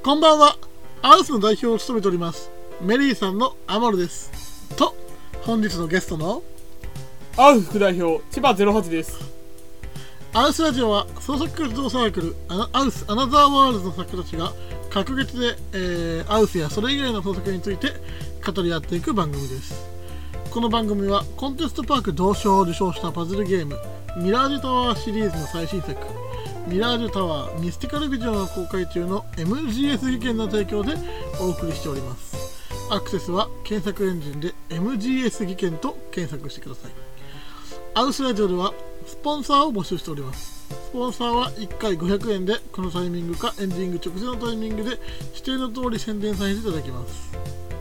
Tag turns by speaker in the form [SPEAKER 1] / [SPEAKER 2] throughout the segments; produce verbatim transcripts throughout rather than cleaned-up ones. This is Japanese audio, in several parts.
[SPEAKER 1] こんばんは。アウスの代表を務めておりますメリーさんのアマルですと、本日のゲストの
[SPEAKER 2] アウス副代表千葉ゼロはちです。
[SPEAKER 1] アウスラジオは創作活動サークルアウスアナザーワールドの作家たちが隔月で、えー、アウスやそれ以外の創作について語り合っていく番組です。この番組はコンテストパーク銅賞を受賞したパズルゲームミラージュタワーシリーズの最新作ミラージュタワーミスティカルビジョンを公開中の エムジーエス 技研の提供でお送りしております。アクセスは検索エンジンで エムジーエス 技研と検索してください。アウスラジオではスポンサーを募集しております。スポンサーはいっかいごひゃくえんでこのタイミングかエンディング直前のタイミングで指定の通り宣伝させていただきます。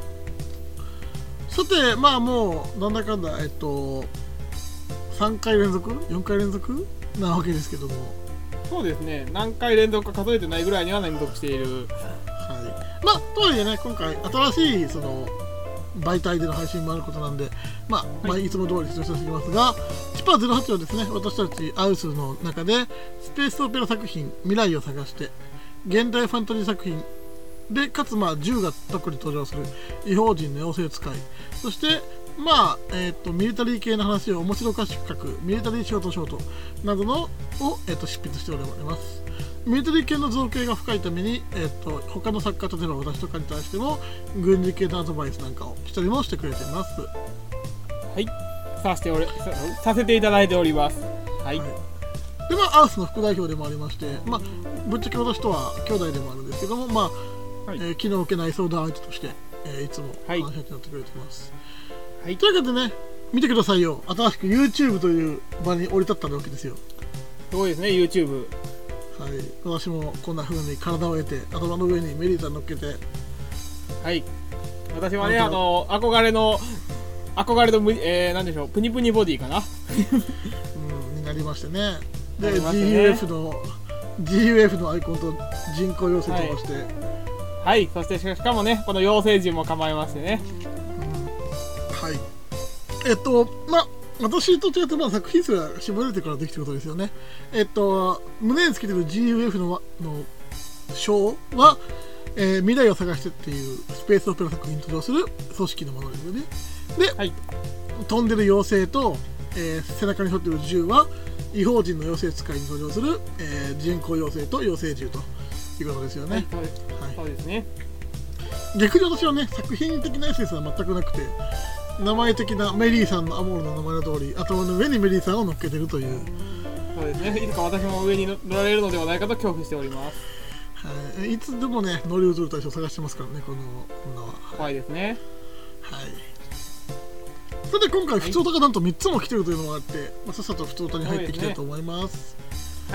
[SPEAKER 1] さて、まあもうなんだかんだえっとさんかい連続よんかい連続なわけですけども、
[SPEAKER 2] そうですね、何回連続か数えてないぐらいには連続している。
[SPEAKER 1] はい、まあとはいえね、今回新しいその媒体での配信もあることなんで、まあ、はい、まあいつも通り出場していきますが、チパゼロはちはですね、私たちアウスの中でスペースオペラ作品未来を探して現代ファンタジー作品で、かつまあ銃が特に登場する異邦人の妖精使い、そしてまあえー、とミリタリー系の話を面白おかしく書くミリタリーショートショートなどのを、えー、と執筆しております。ミリタリー系の造形が深いために、えー、と他の作家、例えば私とかに対しても軍事系のアドバイスなんかをしたりもしてくれています。
[SPEAKER 2] はい、させておれ さ, させていただいております。はい、はい、
[SPEAKER 1] でまあアウスの副代表でもありまして、まあぶっちゃけ私とは兄弟でもあるんですけども、まあ、はい、えー、気の置けない相談相手として、えー、いつも話し合ってなってくれてます。はい、というわけでね、見てくださいよ。新しく YouTube という場に降り立ったわけですよ。
[SPEAKER 2] すごいですね、 YouTube。
[SPEAKER 1] はい、私もこんな風に体を得て頭の上にメリーさん乗っけて、
[SPEAKER 2] はい、私はね、あの憧れの憧れの、えー、なんでしょう、プニプニボディかな
[SPEAKER 1] うん、になりましてね。で、ね、ジーユーエフ の ジーユーエフ のアイコンと人工妖精として、はい、
[SPEAKER 2] はい、そしてしかもね、この妖精陣も構えましてね、
[SPEAKER 1] はい、えっとまあ私と違ってまあ作品数が絞られてからできてることですよね。えっと胸につけてる ジーユーエフ のの章は、えー、未来を探してっていうスペースオペラ作品に登場する組織のものですよね。で、はい、飛んでる妖精と、えー、背中に背負ってる銃は異邦人の妖精使いに登場する、えー、人工妖精と妖精銃ということですよね。
[SPEAKER 2] はい、はい、そうですね。
[SPEAKER 1] 逆に私はね、作品的なエッセンスは全くなくて、名前的なメリーさんのアモールの名前の通り頭の上にメリーさんを乗っけてるという。
[SPEAKER 2] そうですね、いつか私も上に乗られるのではないかと恐怖しております。
[SPEAKER 1] はい、いつでもね乗り移る対象を探してますからね、この女は。
[SPEAKER 2] 怖いですね。
[SPEAKER 1] はい。それで今回普通歌がなんとみっつも来てるというのがあって、はい、まあ、さっさと普通歌に入っていきたいと思います。
[SPEAKER 2] はい、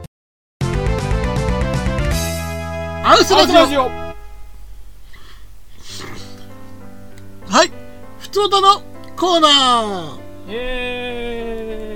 [SPEAKER 1] アウスラジオ、ラジオはい、普通歌のコーナー。
[SPEAKER 2] イエ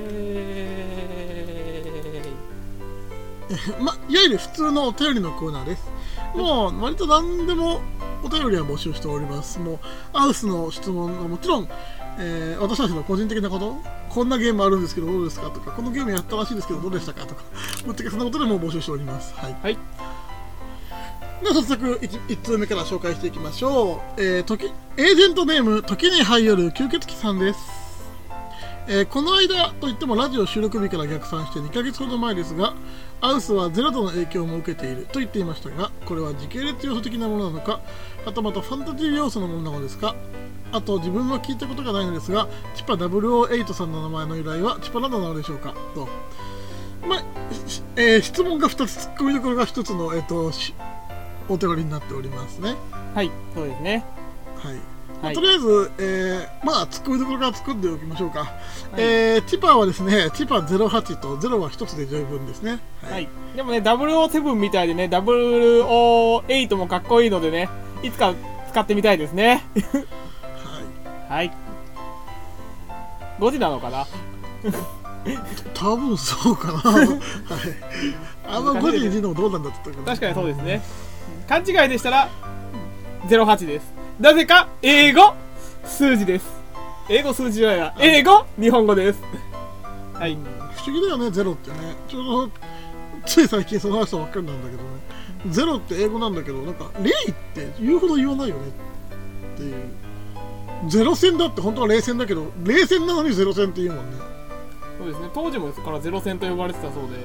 [SPEAKER 1] ーイま、いわゆる普通のお便りのコーナーです。もう割と何でもお便りは募集しております。もうアウスの質問はもちろん、えー、私たちの個人的なこと、こんなゲームあるんですけどどうですかとか、このゲームやったらしいですけどどうでしたかとか、ぶっちゃけそんなことでも募集しております。はい、はい、では早速 1, いち通目から紹介していきましょう。えー、時エージェントネーム時に這い寄る吸血鬼さんです。えー、この間といってもラジオ収録日から逆算してにかげつほど前ですが、アウスはゼロ度の影響も受けていると言っていましたが、これは時系列要素的なものなのか、はたまたファンタジー要素のものなのですか。あと自分は聞いたことがないのですが、チパダブルオーエイトさんの名前の由来はチパなどなのでしょうかと。まあえー、質問がふたつ、ツッコミどころがひとつの、えー、とお手割りになっておりますね。
[SPEAKER 2] はい、そうですね。
[SPEAKER 1] はい、まあ、とりあえず、えー、まあツッコミどころから作っておきましょうか。はい、えー、チパはですね、チパゼロはちとゼロはひとつで十分ですね。はい、はい、で
[SPEAKER 2] もね、ダブルオーセブン みたいでね、ダブルオーエイト もかっこいいのでね、いつか使ってみたいですね。はい、はい、ごじなのかな
[SPEAKER 1] 多分そうかな。はい、あんまごじにじのどうなんだって言ったかな。
[SPEAKER 2] 確かにそうですね。勘違いでしたらゼロはちです。なぜか英語数字です。英語数字じゃないな、英語日本語です。はい、
[SPEAKER 1] 不思議だよね、ゼロってね。ちょうどつい最近その話ばっかりなんだけどね、ゼロって英語なんだけど、なんかレイって言うほど言わないよねっていう。ゼロ戦だって本当は冷戦だけど、冷戦なのにゼロ戦って言うもんね。
[SPEAKER 2] そうですね、当時もからゼロ戦と呼ばれてたそうで、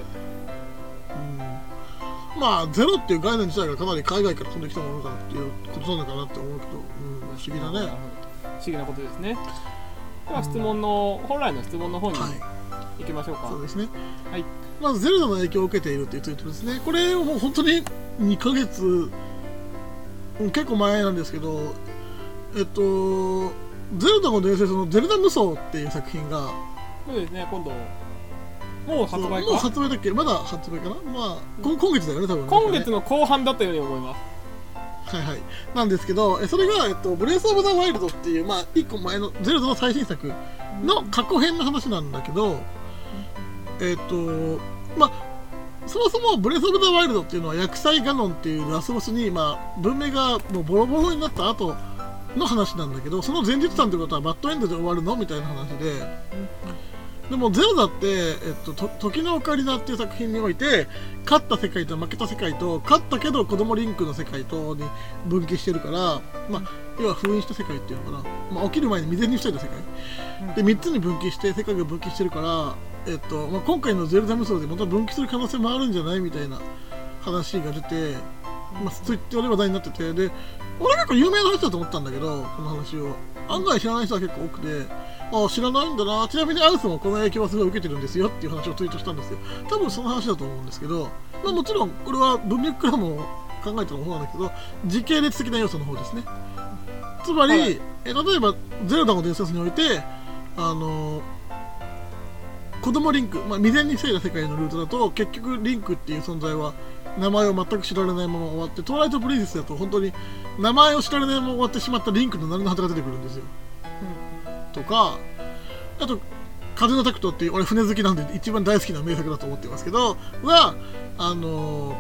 [SPEAKER 1] うん、まあゼロっていう概念自体がかなり海外から飛んできたものだっていうことなのかなって思うけど、うん、不思議だね。
[SPEAKER 2] 不思議なことですね。では質問の、うん、本来の質問の方に行きましょうか。はい、
[SPEAKER 1] そうですね。
[SPEAKER 2] はい。
[SPEAKER 1] まずゼルダの影響を受けているっていうツイートですね。これもう本当ににかげつ、結構前なんですけど、えっとゼルダの伝説のゼルダ無双っていう作品が、
[SPEAKER 2] そうですね、今度もう発売か。
[SPEAKER 1] もう発売だっけ、まだ発売かな、まあ今月だよね多分ね。
[SPEAKER 2] 今月の後半だったように思います。
[SPEAKER 1] はいはい。なんですけど、それが、えっと、ブレス・オブ・ザ・ワイルドっていう、まあ、いっこまえのゼルダの最新作の過去編の話なんだけど、えっと、まあ、そもそもブレス・オブ・ザ・ワイルドっていうのは、薬剤ガノンっていうラスボスに、まあ、文明がもうボロボロになった後の話なんだけど、その前日談ということはバッドエンドで終わるのみたいな話で、でもゼルダって、えっと、と時のオカリナっていう作品において、勝った世界と負けた世界と、勝ったけど子供リンクの世界とに分岐してるから、まあ、要は封印した世界っていうのかな、まあ、起きる前に未然に防いだ世界でみっつに分岐して世界が分岐してるから、えっとまあ、今回のゼルダ無双でまた分岐する可能性もあるんじゃないみたいな話が出て、まあ、ツイッターで話題になってて、で俺結構有名な話だと思ったんだけど、この話を案外知らない人は結構多くて、ああ知らないんだな、ちなみにアウスもこの影響はすごい受けてるんですよっていう話をツイートしたんですよ。多分その話だと思うんですけど、まあ、もちろんこれは文脈からも考えたの方なんだけど、時系列的な要素の方ですね。つまり、はい、え例えばゼルダの伝説において、あのー、子供リンク、まあ、未然に防いだ世界のルートだと結局リンクっていう存在は名前を全く知られないまま終わって、トワイライトプリンセスだと本当に名前を知られないまま終わってしまったリンクの何の果てが出てくるんですよ。とか、あと風のタクトっていう、俺船好きなんで一番大好きな名作だと思ってますけどは、あの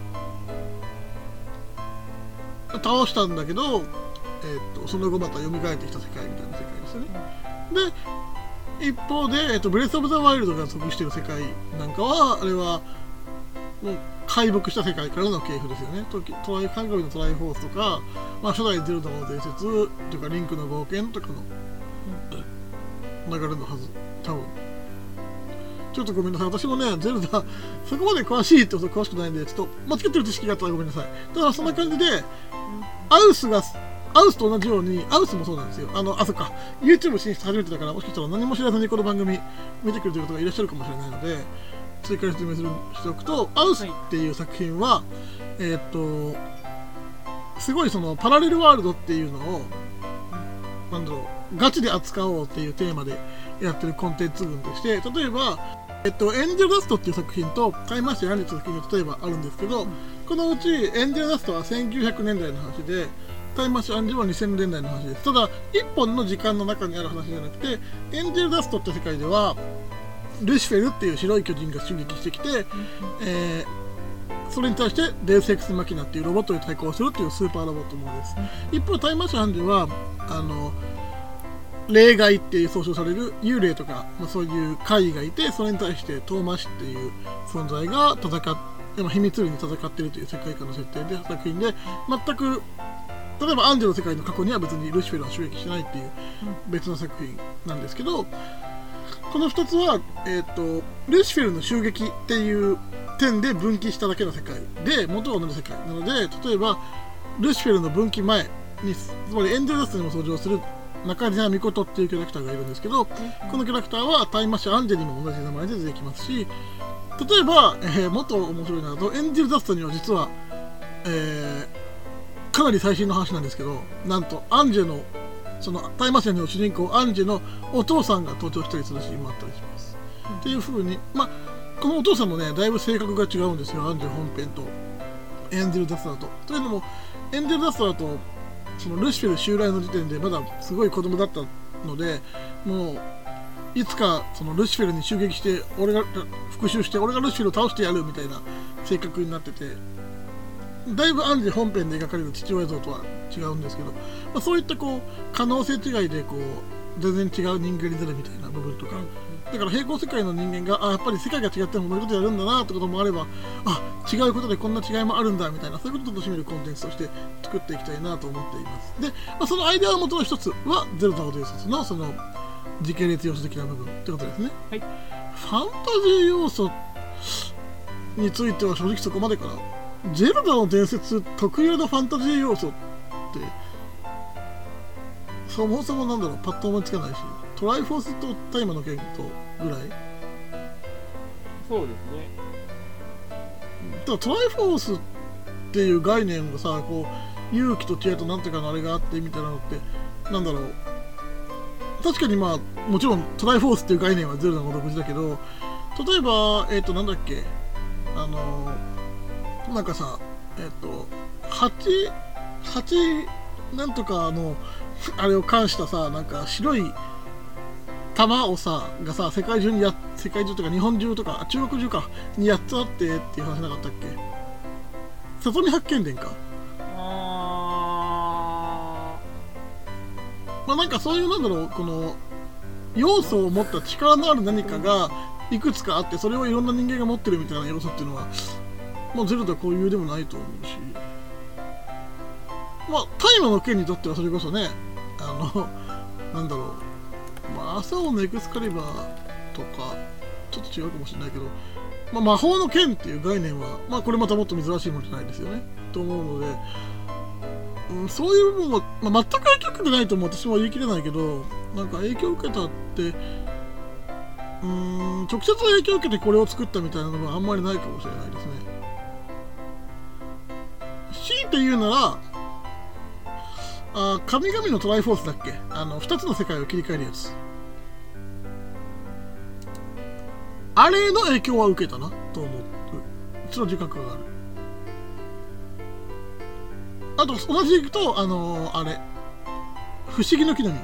[SPEAKER 1] ー、倒したんだけど、えー、っとその後また蘇ってきた世界みたいな世界ですよね。で一方で、えー、っとブレス・オブ・ザ・ワイルドが属している世界なんかは、あれはもう敗北した世界からの系譜ですよね。トライハンガリーのトライフォースとか、まあ、初代ゼルダの伝説というかリンクの冒険とかの流れのはず、多分。ちょっとごめんなさい、私もねゼルダそこまで詳しいってこと詳しくないんで、ちょっと間違ってる知識があったらごめんなさい。だからそんな感じで、アウスがアウスと同じように、アウスもそうなんですよ。あのあそっか YouTube 進出初めてだから、もしかしたら何も知らずにこの番組見てくれてる方がいらっしゃるかもしれないので、追加で説明するしておくと、アウスっていう作品は、はい、えー、っとすごいそのパラレルワールドっていうのを、なんだろう、ガチで扱おうっていうテーマでやってるコンテンツ群として、例えば、えっと、エンジェルダストっていう作品とタイムマシンアンリっていう作品が例えばあるんですけど、うん、このうちエンジェルダストはせんきゅうひゃくねんだいの話で、タイムマシンアンリはにせんねんだいの話です。ただいっぽんの時間の中にある話じゃなくて、エンジェルダストって世界ではルシフェルっていう白い巨人が襲撃してきて、うん、えー、それに対してデウスエクスマキナっていうロボットに対抗するっていうスーパーロボットものです。うん、一方タイムマシンアンリはあの霊界って総称される幽霊とか、まあ、そういう怪異がいて、それに対してトーマシっていう存在が戦っ、まあ、秘密裏に戦っているという世界観の設定で作品で、全く例えばアンジェの世界の過去には別にルシフェルは襲撃しないっていう別の作品なんですけど、このふたつは、えーと、ルシフェルの襲撃っていう点で分岐しただけの世界で、元は同じ世界なので、例えばルシフェルの分岐前に、つまりエンジェルダストにも登場する中島美琴っていうキャラクターがいるんですけど、このキャラクターはタイムマシンアンジェにも同じ名前で出てきますし、例えば、えー、もっと面白いのだとエンジェルダストには実は、えー、かなり最新の話なんですけど、なんとアンジェのそのタイムマシンの主人公アンジェのお父さんが登場したりするシーンもあったりします。うん、っていう風に、まあこのお父さんもねだいぶ性格が違うんですよ、アンジェ本編とエンジェルダストだと。というのもエンジェルダストだとそのルシフェル襲来の時点でまだすごい子供だったので、もういつかそのルシフェルに襲撃して俺が復讐して俺がルシフェルを倒してやるみたいな性格になってて、だいぶアンジェ本編で描かれる父親像とは違うんですけど、まあ、そういったこう可能性違いでこう全然違う人間になるみたいな部分とかだから平行世界の人間があやっぱり世界が違っても同じことやるんだなってこともあれば、あ違うことでこんな違いもあるんだみたいな、そういうことを楽しめるコンテンツとして作っていきたいなと思っています。で、まあ、そのアイデアの元の一つはゼルダの伝説のその時系列要素的な部分ってことですね。
[SPEAKER 2] はい、
[SPEAKER 1] ファンタジー要素については正直そこまでかな。ゼルダの伝説特有のファンタジー要素ってそもそもなんだろう、パッと思いつかないし、トライフォースとタイマーの剣とぐらい。
[SPEAKER 2] そうですね。
[SPEAKER 1] だからトライフォースっていう概念がさ、こう勇気と知恵となんていうかのあれがあってみたいなのってなんだろう、確かにまあもちろんトライフォースっていう概念はゼルダの独自だけど、例えばえっ、ー、となんだっけ、あのー、なんかさえっ、ー、とはちはちなんとかのあれを関したさ、なんか白い玉をさがさ世界中にや世界中とか日本中とか中国中かにやっつあってっていう話なかったっけ？里見八犬伝か。
[SPEAKER 2] あ
[SPEAKER 1] まあなんかそういうなんだろう、この要素を持った力のある何かがいくつかあって、それをいろんな人間が持ってるみたいな要素っていうのはもうゼルダ固有でもないと思うし、まあ大麻の剣にとってはそれこそね、あのなんだろう、まあ、朝をのエクスカリバーとかちょっと違うかもしれないけど、まあ、魔法の剣っていう概念は、まあ、これまたもっと珍しいものじゃないですよねと思うので、うん、そういう部分は、まあ、全く影響受けてないとも私も言い切れないけど、なんか影響を受けたってうーん直接影響を受けてこれを作ったみたいなのはあんまりないかもしれないですね。強いて言うならあ神々のトライフォースだっけ、あのふたつの世界を切り替えるやつ、あれの影響は受けたなと思う。その自覚がある。あと同じでいくとあのー、あれ不思議の木の実、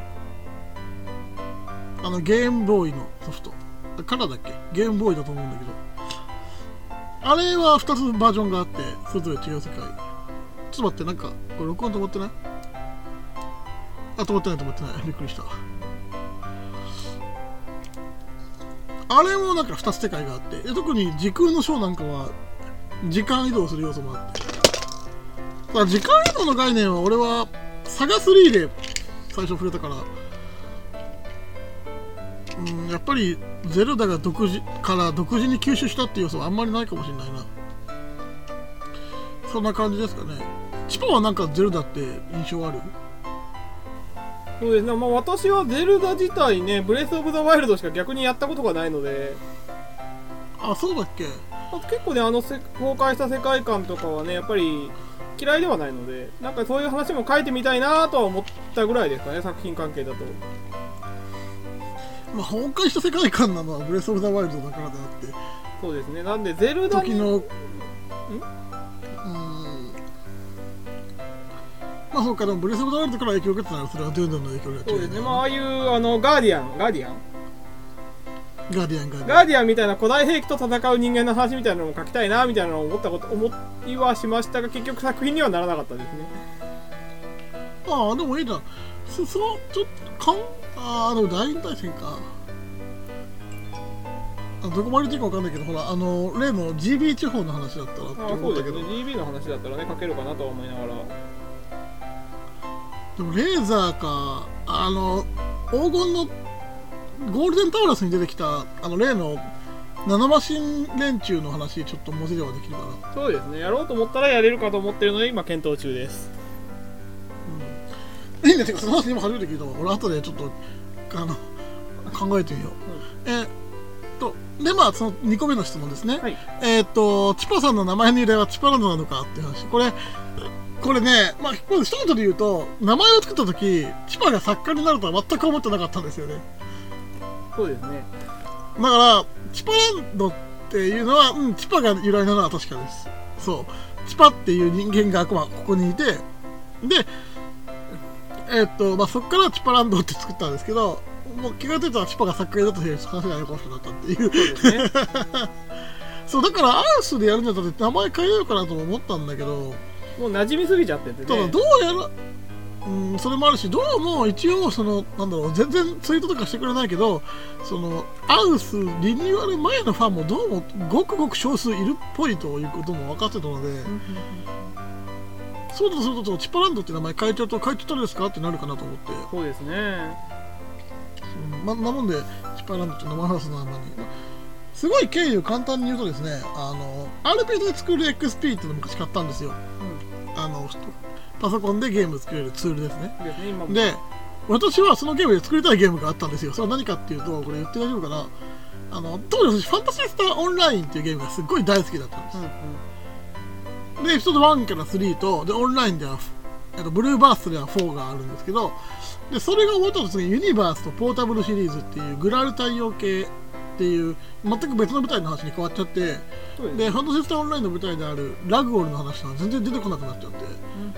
[SPEAKER 1] あのゲームボーイのソフトカラーだっけ、ゲームボーイだと思うんだけど、あれはふたつバージョンがあってそれぞれ違う世界。ちょっと待って、なんかこれ録音止まってない？あ、止まってない止まってない、びっくりした。あれもなんかふたつ世界があって、で特に時空の章なんかは時間移動する要素もあって、だから時間移動の概念は俺はサガスリーで最初触れたから、うん、やっぱりゼルダが独自から独自に吸収したっていう要素はあんまりないかもしれないな。そんな感じですかね。チパはなんかゼルダって印象ある？
[SPEAKER 2] そうですね、まあ、私はゼルダ自体ね、ブレス・オブ・ザ・ワイルドしか逆にやったことがないので。
[SPEAKER 1] あ、そうだっけ。
[SPEAKER 2] 結構ね、あの崩壊した世界観とかはね、やっぱり嫌いではないので、なんかそういう話も書いてみたいなとは思ったぐらいですかね、作品関係だと。
[SPEAKER 1] まあ崩壊した世界観なのはブレス・オブ・ザ・ワイルドだからであって、
[SPEAKER 2] そうですね、なんでゼルダに
[SPEAKER 1] 時のんまあそうか、でもブレス・オブ・ザ・ワイルドから影響を受けたならそれはドゥンドンの影響が
[SPEAKER 2] そうですね、まあああいうあのガーディアンガーディアン
[SPEAKER 1] ガーディアンガーディアン
[SPEAKER 2] ガーディアンみたいな古代兵器と戦う人間の話みたいなのも書きたいなみたいなのを思ったこと思いはしましたが、結局作品にはならなかったですね。
[SPEAKER 1] ああでもいいな、そそのちょっとかんああでも大引退戦か、あどこまで言っていいか分かんないけど、ほらあの例の ジービー 地方の話だったらって思ったけど、
[SPEAKER 2] あそうですね、ジービー の話だったらね書けるかなとは思いながら。
[SPEAKER 1] でもレーザーか、あの黄金のゴールデンタウラスに出てきたあの例のナノマシン連中の話、ちょっと文字ではできるかな。
[SPEAKER 2] そうですね、やろうと思ったらやれるかと思ってるので今検討中です。
[SPEAKER 1] うん、いいね、てかその話今初めて聞いたわ。俺後でちょっとあの考えてみよう。うん、えー、っとでまあそのにこめの質問ですね。はい、えー、っとチパさんの名前の由来はチパランドなのかっていう話。これこれね、まあ、一言で言うと、名前を作ったとき、チパが作家になるとは全く思ってなかったんですよね。
[SPEAKER 2] そうですね。
[SPEAKER 1] だから、チパランドっていうのは、うん、チパが由来なのは確かです。そう。チパっていう人間が、まあ、ここにいて、で、えー、っと、まあ、そこからチパランドって作ったんですけど、もう気が付いたらチパが作家だという話がよくしくなったっていう。そうですね。そう、だからアースでやるんだったら名前変えようかなとも思ったんだけど、
[SPEAKER 2] もう馴染みすぎちゃっててね。
[SPEAKER 1] ただどうやらうん、それもあるし、どうも一応そのなんだろう、全然ツイートとかしてくれないけど、そのアウスリニューアル前のファンもどうもごくごく少数いるっぽいということも分かってたので、そうだとするとチッパランドって名前変えちゃうと変えちゃったんですかってなるかなと思って。
[SPEAKER 2] そうですね。
[SPEAKER 1] うん、ま、なもんでチッパランドって生ハウスの名前に、すごい経緯を簡単に言うとですね、あの アールピージー で作る エックスピー っていうのを昔買ったんですよ、うん、あのパソコンでゲーム作れるツールですね。ですね、今も。で、私はそのゲームで作りたいゲームがあったんですよ。それは何かっていうと、これ言って大丈夫かな、あの当時私ファンタシースターオンラインっていうゲームがすっごい大好きだったんです、うんうん、でエピソードワンからスリーとでオンラインではブルーバースではフォーがあるんですけど、でそれが終わったと次ユニバースとポータブルシリーズっていうグラル対応系っていう全く別の舞台の話に変わっちゃって、でファンタシースターオンラインの舞台であるラグオールの話は全然出てこなくなっちゃって、うん、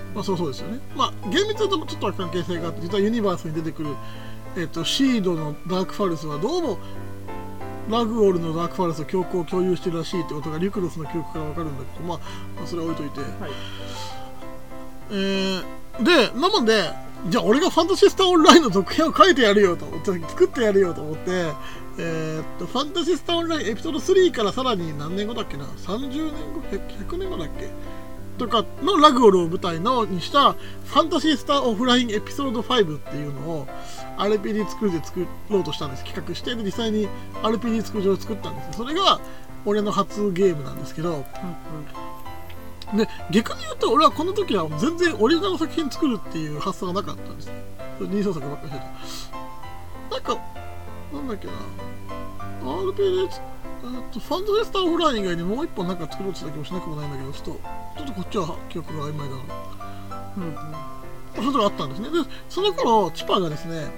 [SPEAKER 1] まあそうそうですよね。まあ厳密に言うとちょっと関係性があって、実はユニバースに出てくる、えー、とシードのダークファルスはどうもラグオールのダークファルスと強行を共有してるらしいってことがリュクロスの記憶から分かるんだけど、まあ、まあそれは置いといて、はい、えー、でなもんで、じゃあ俺がファンタシースターオンラインの続編を書いてやるよと思って作ってやるよと思って、えー、っとファンタシースターオンラインエピソードスリーからさらに何年後だっけな、さんじゅうねんご、ひゃくねんごだっけとかのラグオールを舞台のにしたファンタシースターオフラインエピソードファイブっていうのを アールピージー 作るで作ろうとしたんです。企画してで実際に アールピージー 作る上で作ったんです。それが俺の初ゲームなんですけど、うんうん、で逆に言うと俺はこの時は全然オリジナル作品作るっていう発想がなかったんです。二創作ばっかりしてた。なんかなんだっけな アールピージー ファンタシースターオフライン以外にもう一本なんか作ろうとした気もしなくもないんだけど、ちょっとちょっとこっちは記憶が曖昧だな。うんうん、そういうことがあったんですね。でその頃チパがですね、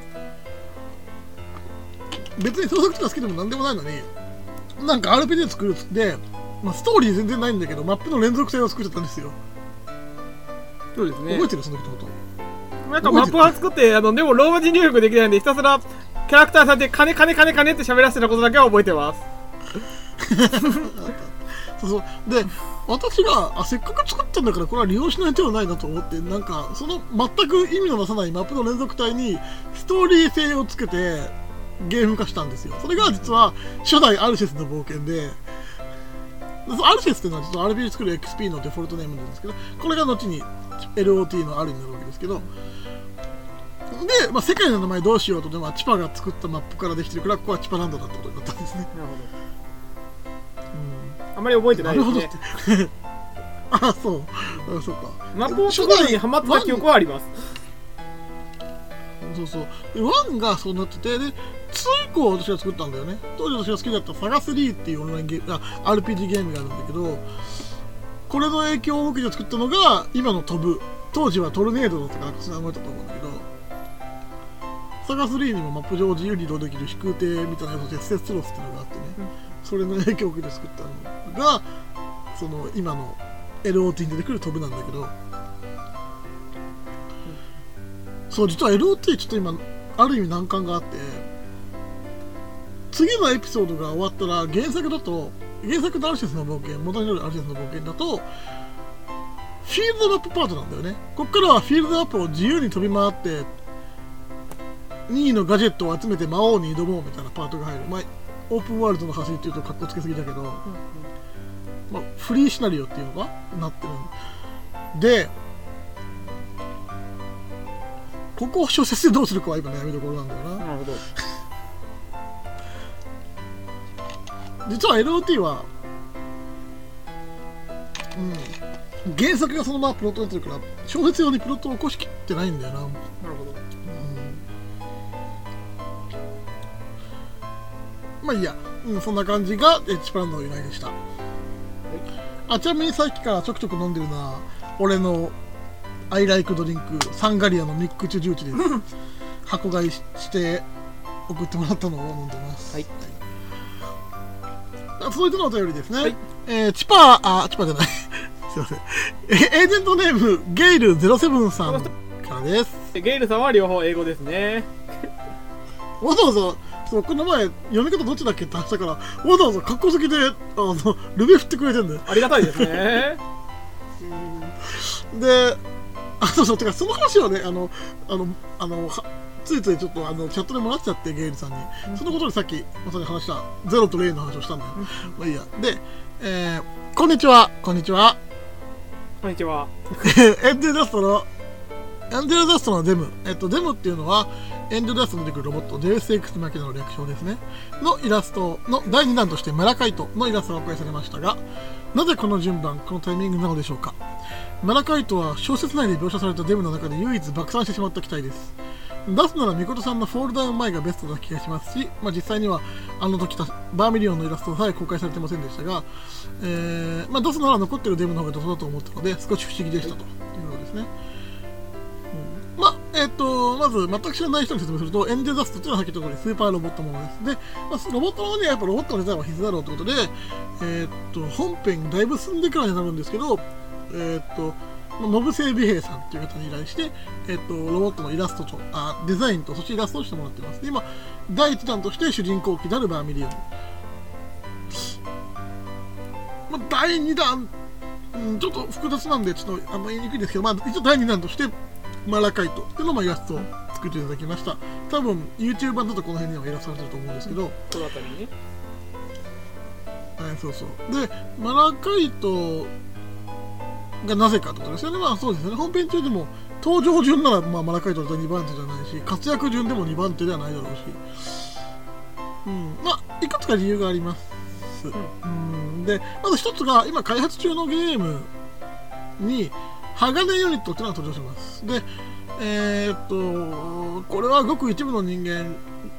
[SPEAKER 1] 別に創作とか好きでもなんでもないのに、なんか アールピージー 作るっつって、まあ、ストーリー全然ないんだけどマップの連続性を作っちゃったんですよ。
[SPEAKER 2] そうですね。
[SPEAKER 1] 覚えてるその時のこと。
[SPEAKER 2] なんかマップは作って、あのでもローマ字入力できないんでひたすらキャラクターさんで金金金金って喋らせてたことだけは覚えてます。そうそうで私があせっかく作ったんだからこれは利用しない手はないなと思って、なんかその全く意味のなさないマップの連続体にストーリー性をつけてゲーム化したんですよ。それが実は初代アルシェスの冒険で、アルシェスっていうのは実は アールピージー 作る エックスピー のデフォルトネームなんですけど、これが後に エルオーティー の R になるわけですけど、で、まあ、世界の名前どうしようとで、まあ、チパが作ったマップからできてるからここはチパランドだってことになったんですね。なるほど、うん、あまり覚えてないですね。なるほどって
[SPEAKER 1] あ、そう、あ、そうか。
[SPEAKER 2] マップを作るにハマった記憶はあります。
[SPEAKER 1] そうそう。ワンがそうなってて、でツー以降私が作ったんだよね。当時私が好きだったサガスリーっていうオンラインゲーム、あ アールピージー ゲームがあるんだけど、これの影響を受けて作ったのが今の飛ぶ、当時はトルネードだったからそれは覚えたと思うんだけど、サガスリーにもマップ上を自由に移動できる飛空艇みたいなやつでセスロスっていうのがあってね、うん、それの影響を受けて作ったのがその今の エルオーティー に出てくる飛ぶなんだけど、うん、そう実は エルオーティー ちょっと今ある意味難関があって、次のエピソードが終わったら原作だと原作のアルシェスの冒険、モダンによるアルシェスの冒険だとフィールドマップパートなんだよね。ここからはフィールドマップを自由に飛び回ってにいのガジェットを集めて魔王に挑もうみたいなパートが入る。まあオープンワールドの走りっていうとかっこつけすぎだけど、うんうん、まあ、フリーシナリオっていうのがなってるで、ここを小説でどうするかは今悩みどころなんだよな。なるほど。実は エルオーティー は、うん、原作がそのままプロットになってるから小説用にプロットを起こしきってないんだよな。なるほど。うん、まあいいや、うん、そんな感じがエッチパランドの由来でした。はい、あ、ちなみにさっきからちょくちょく飲んでるのは俺のアイライクドリンクサンガリアのミックチュジューチです。箱買いして送ってもらったのを飲んでます。はい。続いてのお便りですね。はい、えー、チパあチパじゃないすいません。えエージェントネームゲイルゼロセブンさんからです。
[SPEAKER 2] ゲイルさんは両方英語ですね。
[SPEAKER 1] わざわざそうこの前読み方どっちだっけって話したからわざわざ格好好きであのルビ振ってくれてるんだよ。
[SPEAKER 2] ありがたいですね。
[SPEAKER 1] であ、そうそう、てかその話はね、あの、あの、あの、ついついちょっとあのチャットでもらっちゃって、ゲイルさんに、うん、そのことでさっきまさに話したゼロとレイの話をしたんだよ、うん、まあいいや。で、えー、こんにちはこんにちは
[SPEAKER 3] こんにちは
[SPEAKER 1] エンジェルダストのエンジェルダストのデム、えっと、デムっていうのはエンジェルダストに出てくるロボットデウスエクスマキナの略称ですねのイラストのだいにだんとしてマラカイトのイラストが公開されましたが、なぜこの順番このタイミングなのでしょうか。マラカイトは小説内で描写されたデムの中で唯一爆散してしまった機体です。出すならミコトさんのフォールダウン前がベストな気がしますし、まあ、実際にはあの時バーミリオンのイラストさえ公開されてませんでしたが、えーまあ、出すなら残ってるデムの方が出そうだと思ったので少し不思議でしたということですね。うん、まあえー、とまず全く知らない人に説明すると、エンジェルダストというのはさっき言った通りスーパーロボットものです。で、まあ、ロボットものにはやっぱロボットのデザインは必須だろうということで、えー、と本編だいぶ進んでからになるんですけど、えー、とノブセイビヘイさんという方に依頼して、えっと、ロボットのイラストとあデザインとそしてイラストをしてもらっています。で今だいいちだんとして主人公機であるバーミリオン、まあ、だいにだん、うん、ちょっと複雑なんでちょっとあんま言いにくいですけど、まあ、一応だいにだんとしてマラカイトっていうのもイラストを作っていただきました。多分 YouTube 版だとこの辺にはイラストされてると思うんですけど、
[SPEAKER 3] この辺りにね、
[SPEAKER 1] はい、そうそうでマラカイトがなぜかってことですよね。まあそうですよね。本編中でも登場順ならまあマラカイトだとにばん手じゃないし、活躍順でもにばん手ではないだろうし、うん、まあいくつか理由があります。うん、でまず一つが今開発中のゲームに鋼ユニットっていうのが登場します。で、えー、っとこれはごく一部の人間、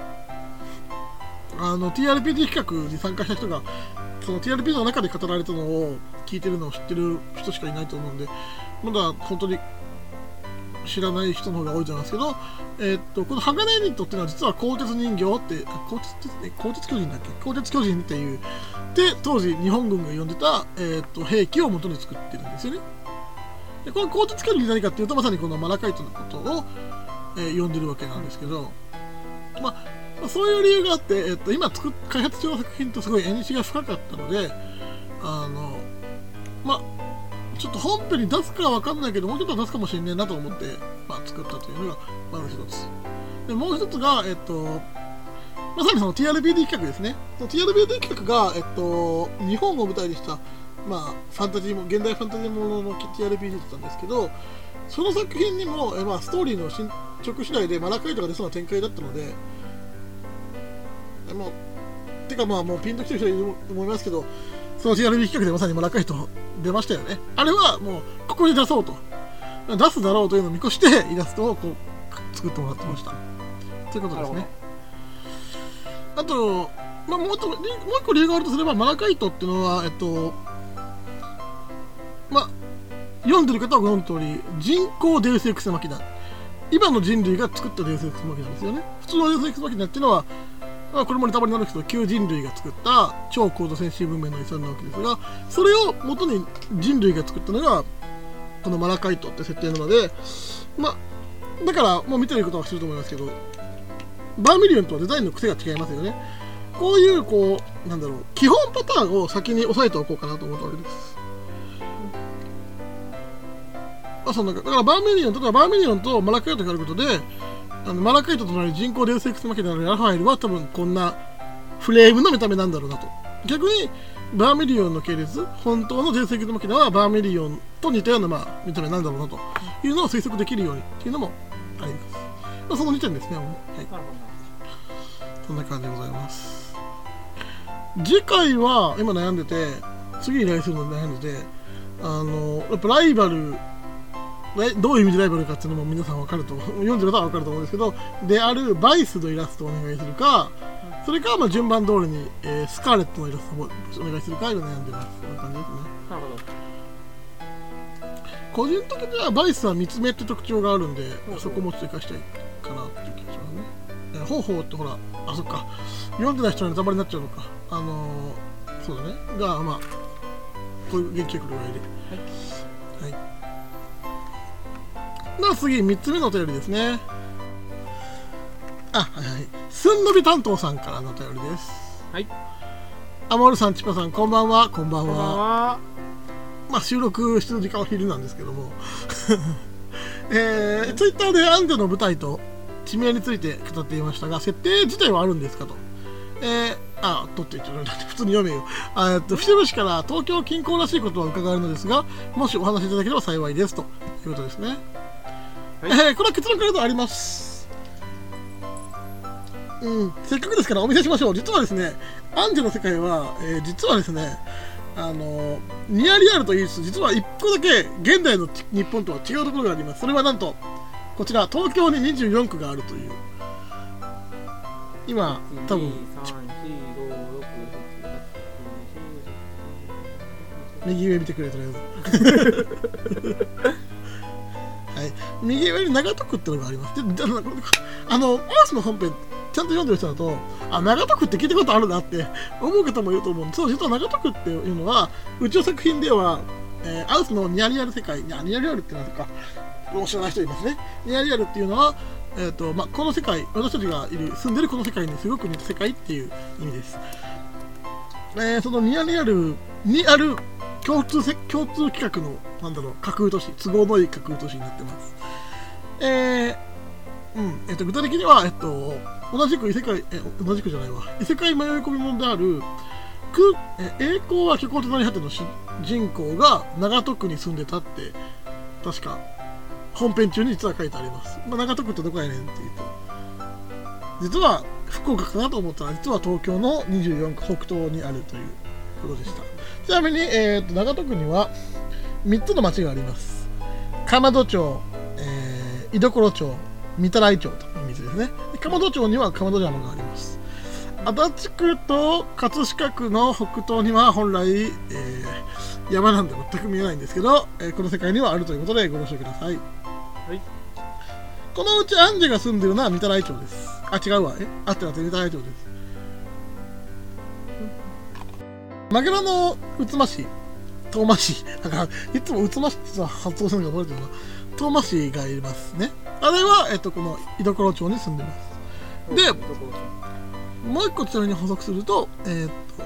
[SPEAKER 1] あの ティーアールピージー 企画に参加した人がその ティーアールピージー の中で語られたのを聞いてるのを知ってる人しかいないと思うんで、まだ本当に知らない人の方が多いと思いますけど、えー、っとこの鋼ユニットっていうのは実は鋼鉄人形って、鋼鉄ですね、鋼鉄巨人だっけ、鋼鉄巨人っていうで当時日本軍が呼んでた、えー、っと兵器を元に作ってるんですよね。でこの鋼鉄巨人って何かっていうと、まさにこのマラカイトのことを、えー、呼んでるわけなんですけど、まあまあ、そういう理由があって、えっと、今作っ開発中の作品とすごい縁が深かったので、あのまあちょっと本編に出すかは分かんないけど、もうちょっと出すかもしれないなと思って、まあ、作ったというのがまず一つで、もう一つが、えっと、まさにその ティーアールビーディー 企画ですね。その ティーアールビーディー 企画が、えっと、日本を舞台にした、まあ、ファンタジーも現代ファンタジーものの ティーアールビーディー だったんですけど、その作品にも、えまあ、ストーリーの進捗次第でマラカイトが出そうな展開だったので、もうてかまあもうピンときてる人いると思いますけど、その ティーアールビー 企画でまさにマラカイト出ましたよね。あれはもうここに出そうと出すだろうというのを見越してイラストをこう作ってもらってましたということですね。あと、まあ、もう一個理由があるとすれば、マラカイトっていうのはえっとまあ読んでる方はご存じの通り人工デウスエクスマキナ、今の人類が作ったデウスエクスマキナですよね。普通のデウスエクスマキナっていうのは、まあ、これもネタバレになるんですけど、旧人類が作った超高度先進文明の遺産なわけですが、それを元に人類が作ったのがこのマラカイトって設定なので、まあだからもう見てることはすると思いますけど、バーミリオンとはデザインの癖が違いますよね。こういうこうなんだろう基本パターンを先に押さえておこうかなと思ったわけです。まあ、そんなだからバーミリオンとかバーミリオンとマラカイトがあることで、あのマラカイトとなる人工デウスエクスマキナのラファエルは多分こんなフレームの見た目なんだろうなと。逆にバーミリオンの系列、本当のデウスエクスマキナはバーミリオンと似たような、まあ、見た目なんだろうなというのを推測できるようにっていうのもあります。まあ、そのにてんですね。はい、そんな感じでございます。次回は今悩んでて、次に依頼するのに悩んでて、あのやっぱライバルどういう意味でライバルかっていうのも皆さん分かると読んでる方は分かると思うんですけど、であるバイスのイラストをお願いするか、それかまあ順番通りに、えー、スカーレットのイラストをお願いするか今悩んでます。そんな感じですね。
[SPEAKER 3] なるほど。
[SPEAKER 1] 個人的にはバイスは見つめって特徴があるんで、そこも追加したいかなっていう気がしますね。えー、方法ってほら、あ、そっか、読んでない人はネタバレになっちゃうのか、あのー、そうだね、がまあこういう元気が来るぐらいで、はい、はい。では次みっつめのお便りですね。あ、はいはい。すんのび担当さんからのお便りです。
[SPEAKER 3] はい。
[SPEAKER 1] あまるさん、ちぱさん、こんばんは。こんばんは。
[SPEAKER 3] こんばんは。
[SPEAKER 1] まあ収録してる時間は昼なんですけどもえー、ツイッターでアンジェの舞台と地名について語っていましたが、設定自体はあるんですかと。えー、あ、取っていって普通に読めよ。あえっと節々から東京近郊らしいことは伺えるのですが、もしお話しいただければ幸いですということですね。はい、えー、これは結論からとあります。うん、せっかくですからお見せしましょう。実はですね、アンジェの世界は、えー、実はですね、あのニアリアルと言いつつ、実はいっこだけ現代の日本とは違うところがあります。それはなんとこちら東京ににじゅうよんくがあるという。今多分右上見てくれ、とりあえずはい、右上に長徳ってのがあります。であのアースの本編ちゃんと読んでる人だと、あ、長徳って聞いたことあるなって思う方もいると思うんです。そう、実は長徳っていうのはうちの作品では、えー、アウスのニアリアル世界、ニアリアルってなんかもう知らない人いますね。ニアリアルっていうのは、えーとまあ、この世界、私たちがいる住んでるこの世界にすごく似た世界っていう意味です。えー、そのニアリアルにある共通せ共通規格のなんだろう架空都市、都合のいい架空都市になってます。えーうんえー、と具体的には、えっと、同じく異世界え同じくじゃないわ異世界迷い込み者であるくえ栄光は虚構となり果ての主人公が長戸区に住んでたって確か本編中に実は書いてあります。まあ、長戸区ってどこやねんって言うと、実は福岡かなと思ったら実は東京のにじゅうよんく北東にあるということでした。ちなみに、えー、と長戸区にはみっつの町があります。鎌戸町、えー、居所町、御手洗町というみっつですね。鎌戸町には鎌戸山があります。足立区と葛飾区の北東には本来、えー、山なんで全く見えないんですけど、えー、この世界にはあるということでご了承ください。はい、このうちアンジェが住んでるのは御手洗町です。あ、違うわ。えあってなって御手洗町です。マグラのうつま市、遠間市、だからいつもうつま市って発音するのが覚えてるな。遠間市がいますね。あれは、えっと、この居所町に住んでます。で、もう一個ちなみに補足すると、えー、っと、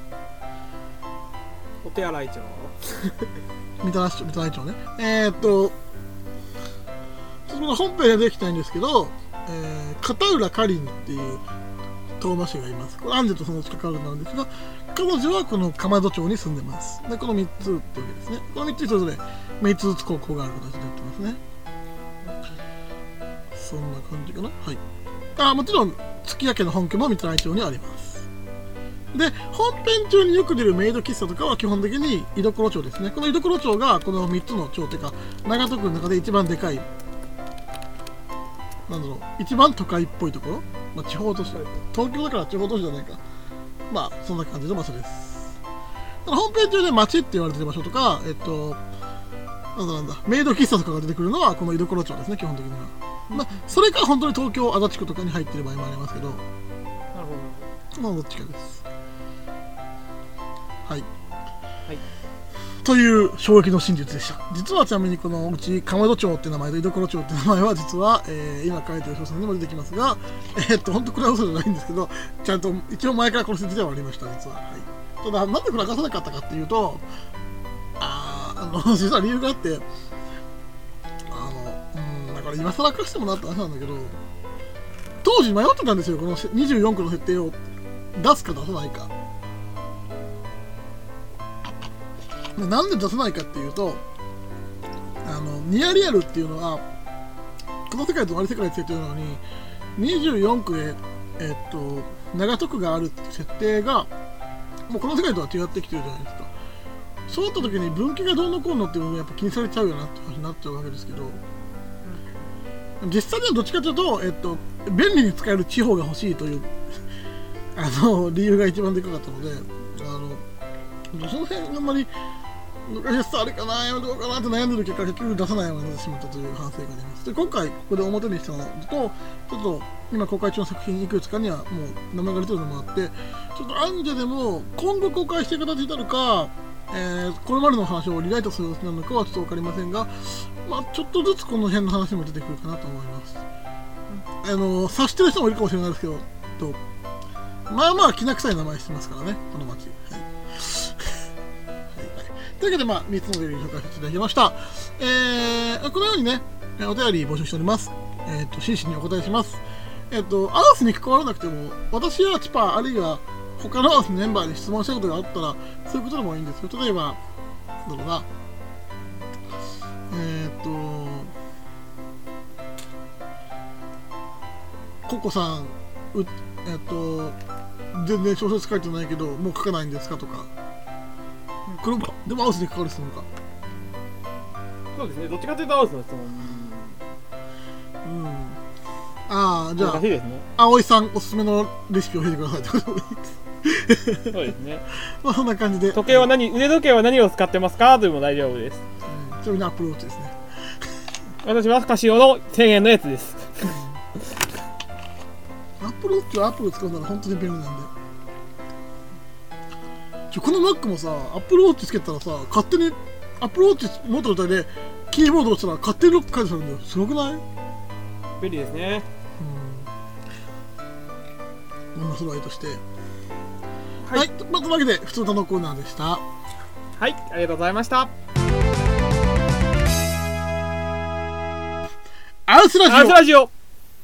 [SPEAKER 3] お手洗い町、
[SPEAKER 1] 御手洗町、御手洗町ね。えー、っと、その本編でできたいんですけど、えー、片浦かりんっていう遠間市がいます。これアンジェとその近くなんですが、彼女はこの鎌戸町に住んでます。で、このみっつってわけですね。このみっつそれぞれみっつずつ高校がある形になってますね。そんな感じかな。はい。あ、もちろん月明の本家も御手洗町にあります。で、本編中によく出るメイド喫茶とかは基本的に居所町ですね。この居所町がこのみっつの町というか長戸区の中で一番でかい、なんだろう、一番都会っぽいところ、まあ、地方都市、東京だから地方都市じゃないか、まあそんな感じの場所です。ただ本編中で町って言われてる場所とか、えっとなんだなんだメイド喫茶とかが出てくるのはこの居所町ですね、基本的には。まあそれか本当に東京足立区とかに入ってる場合もありますけど、なるほど、まあどっちかです。はい、はい、という衝撃の真実でした。実はちなみにこのうち鎌戸町って名前と居所町って名前は実は、えー、今書いてる小説にも出てきますが、えー、っと本当これは嘘じゃないんですけど、ちゃんと一応前からこの説ではありました、実は。はい、ただなんでこれ明かさなかったかっていうと、ああの実は理由があって、あのうんだから今更明かしてもなって話なんだけど、当時迷ってたんですよ、このにじゅうよんくの設定を出すか出さないか。なんで出さないかっていうと、あのニアリアルっていうのはこの世界と同じ世界で設定なのににじゅうよんくで、えっと、長戸区があるっていう設定がもうこの世界とは違ってきてるじゃないですか。そうなった時に分岐がどうのこうのっていうのがやっぱ気にされちゃうよなって話になっちゃうわけですけど、実際にはどっちかというと、えっと、便利に使える地方が欲しいというあの理由が一番でかかったので、あのその辺あんまりあれかな、やめとこうかなって悩んでる結果、結局出さないようになってしまったという反省があります。で、今回ここで表にしたのと、ちょっと今公開中の作品いくつかにはもう名前が出てるのもあって、ちょっとアンジェでも今後公開していく形になるか、えー、これまでの話をリライトする様子なのかはちょっと分かりませんが、まあ、ちょっとずつこの辺の話も出てくるかなと思います。あの察してる人もいるかもしれないですけど、とまあまあきな臭い名前してますからね、この町。はいというわけで、まあ、みっつのレビューを紹介させていただきました。 えー、このようにね、お便り募集しております。えっ、ー、と、真摯にお答えします。えっ、ー、と、アウスに関わらなくても、私やチパ、あるいは他のアウスのメンバーに質問したことがあったら、そういうことでもいいんですよ。例えば、どうだろうな。えっ、ー、と、ココさん、うえっ、ー、と、全然小説書いてないけど、もう書かないんですかとか。これも、でもアウスに関わる質問か。
[SPEAKER 3] そうですね、どっちかというとアウスの質問。
[SPEAKER 1] うん。ああ、じゃあ、
[SPEAKER 3] 難しいですね。
[SPEAKER 1] 葵さんおすすめのレシピを教えてくださいってことでいいです。
[SPEAKER 3] そうですね。
[SPEAKER 1] まあそんな感じで。
[SPEAKER 3] 時計は何、腕時計は何を使ってますかというのも大丈夫です。
[SPEAKER 1] うん、ちなみにアップルウォッチですね。
[SPEAKER 3] 私はカシオのせんえんのやつです。
[SPEAKER 1] アップルウォッチはアップルを使うなら本当に便利なんで。ちょこの Mac もさ、アップルウォッチつけたらさ、勝手にアップルウォッチ持った状態でキーボードを押したら勝手にロック解除されるんだよ。すごくない？
[SPEAKER 3] 便利ですね。
[SPEAKER 1] うん。まあそれはいいとして。
[SPEAKER 3] はい。
[SPEAKER 1] はい、まあ、というわけで普通歌のコーナーでした。
[SPEAKER 3] はい、ありがとうございました。
[SPEAKER 1] アウスラジオ。
[SPEAKER 3] アウスラジオ。はい。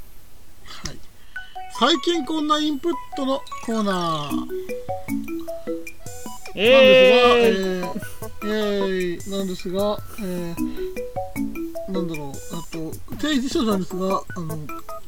[SPEAKER 1] 最近こんなインプットのコーナー。
[SPEAKER 3] えー、
[SPEAKER 1] なんですが、えー、えー、なんですが、えー、なんだろう、あと、定時書なんですが、あの、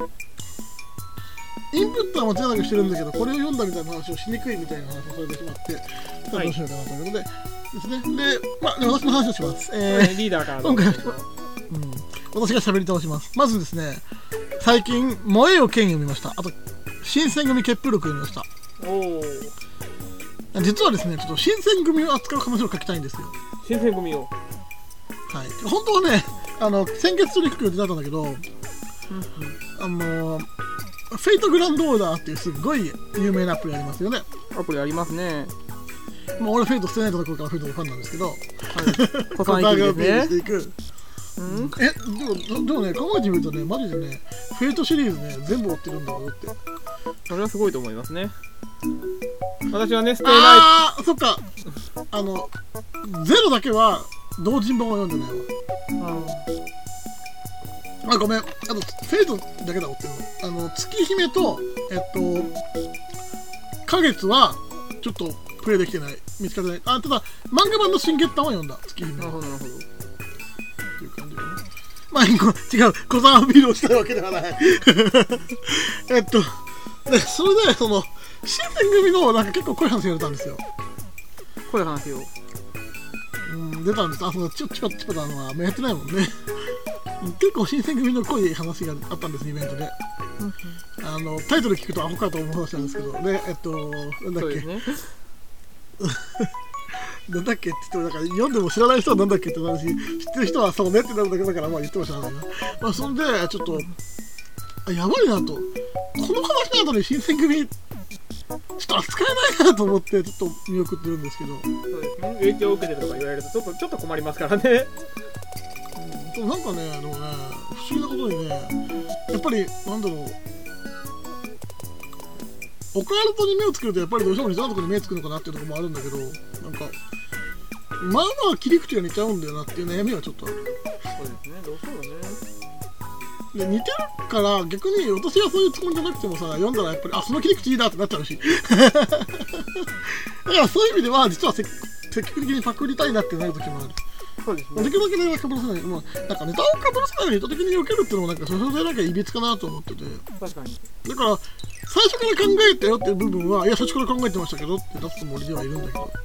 [SPEAKER 1] インプットは間違いなくしてるんだけど、これを読んだみたいな話をしにくいみたいな話をされてしまって、はい、どうしようかなということで、ですね。で、まあ、私の話をします。えー、
[SPEAKER 3] リーダーから
[SPEAKER 1] 今回、うん、私が喋り倒します。まずですね、最近、燃えよ剣を読みました。あと、新選組結風録を読みました。
[SPEAKER 3] おー。
[SPEAKER 1] 実はですね、ちょっと新選組を扱う話を書きたいんですよ。
[SPEAKER 3] 新選組を。はい。
[SPEAKER 1] 本当はね、あの先月取り引き予定だったんだけど、うんうん、あのフェイトグランドオーダーっていうすごい有名なアプリありますよね。
[SPEAKER 3] アプリありますね。
[SPEAKER 1] もう俺フェイト捨てないところからフェイトのファンなんですけど、はい、
[SPEAKER 3] 小さいですね。
[SPEAKER 1] していく。うん、えでもでもね考えてみるとねマジでねフェイトシリーズね全部追ってるんだろうって。
[SPEAKER 3] それはすごいと思いますね。私はねステイナイト。
[SPEAKER 1] ああそっかあのゼロだけは同人版を読んでないわ。ああごめんあとフェイトだけだ追ってるの。あの月姫とえっと花月はちょっとプレイできてない見つかってない。あただ漫画版の新月刊は読んだ月姫。
[SPEAKER 3] なるほどなるほど。
[SPEAKER 1] っていう感じかな。まあ違う小沢アピールをしたいわけではないえっとでそれでその新選組のなんか結構濃い話が出たんですよ。
[SPEAKER 3] 濃い話を
[SPEAKER 1] うん出たんです。あそのチパチパチパだのはもうやってないもんね結構新選組の濃い話があったんですイベントで、うん、あのタイトル聞くとアホかと思う話なんですけどでえっとなんだっけ、ね、なんだっけって言ってもなんか読んでも知らない人はなんだっけってなるし知ってる人はそうねってなるだけだからまあ言っても知らないな。まあそんでちょっとあやばいなとこの話の後に新選組ちょっと扱えないなと思ってちょっと見送ってるんですけど。
[SPEAKER 3] そうですね影響を受けてるとか言われるとちょっとちょっと困りますからね。
[SPEAKER 1] うん、なんかねでもね不思議なことにねやっぱりなんだろうオカルトに目をつけるとやっぱりどうしても似たようなところに目つくのかなっていうところもあるんだけどなんかまあまあ切り口が似ちゃうんだよなっていう悩みはちょっとある。
[SPEAKER 3] そうですねどうしてもね
[SPEAKER 1] で似てるから逆に私はそういうつもりじゃなくてもさ読んだらやっぱりあその切り口いいなってなっちゃうしだからそういう意味では実は積極的にパクりたいなってなる時もある。
[SPEAKER 3] そうですね
[SPEAKER 1] できるだけネタかぶらせない、まあ、なんかネタをかぶらせないように意図的に受けるっていうのもなんかそれでなんかいびつかなと思ってて。
[SPEAKER 3] 確かに
[SPEAKER 1] だから最初から考えたよっていう部分はいや最初から考えてましたけどって出すつもりではいるんだけど、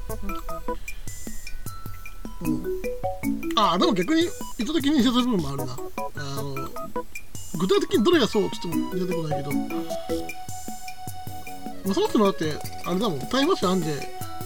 [SPEAKER 1] うん、ああでも逆に意図的に似せた部分もあるな。あの具体的にどれがそうって言っても出てこないけど、まあ、その人のだってあれだもんタイムマシンアンジェ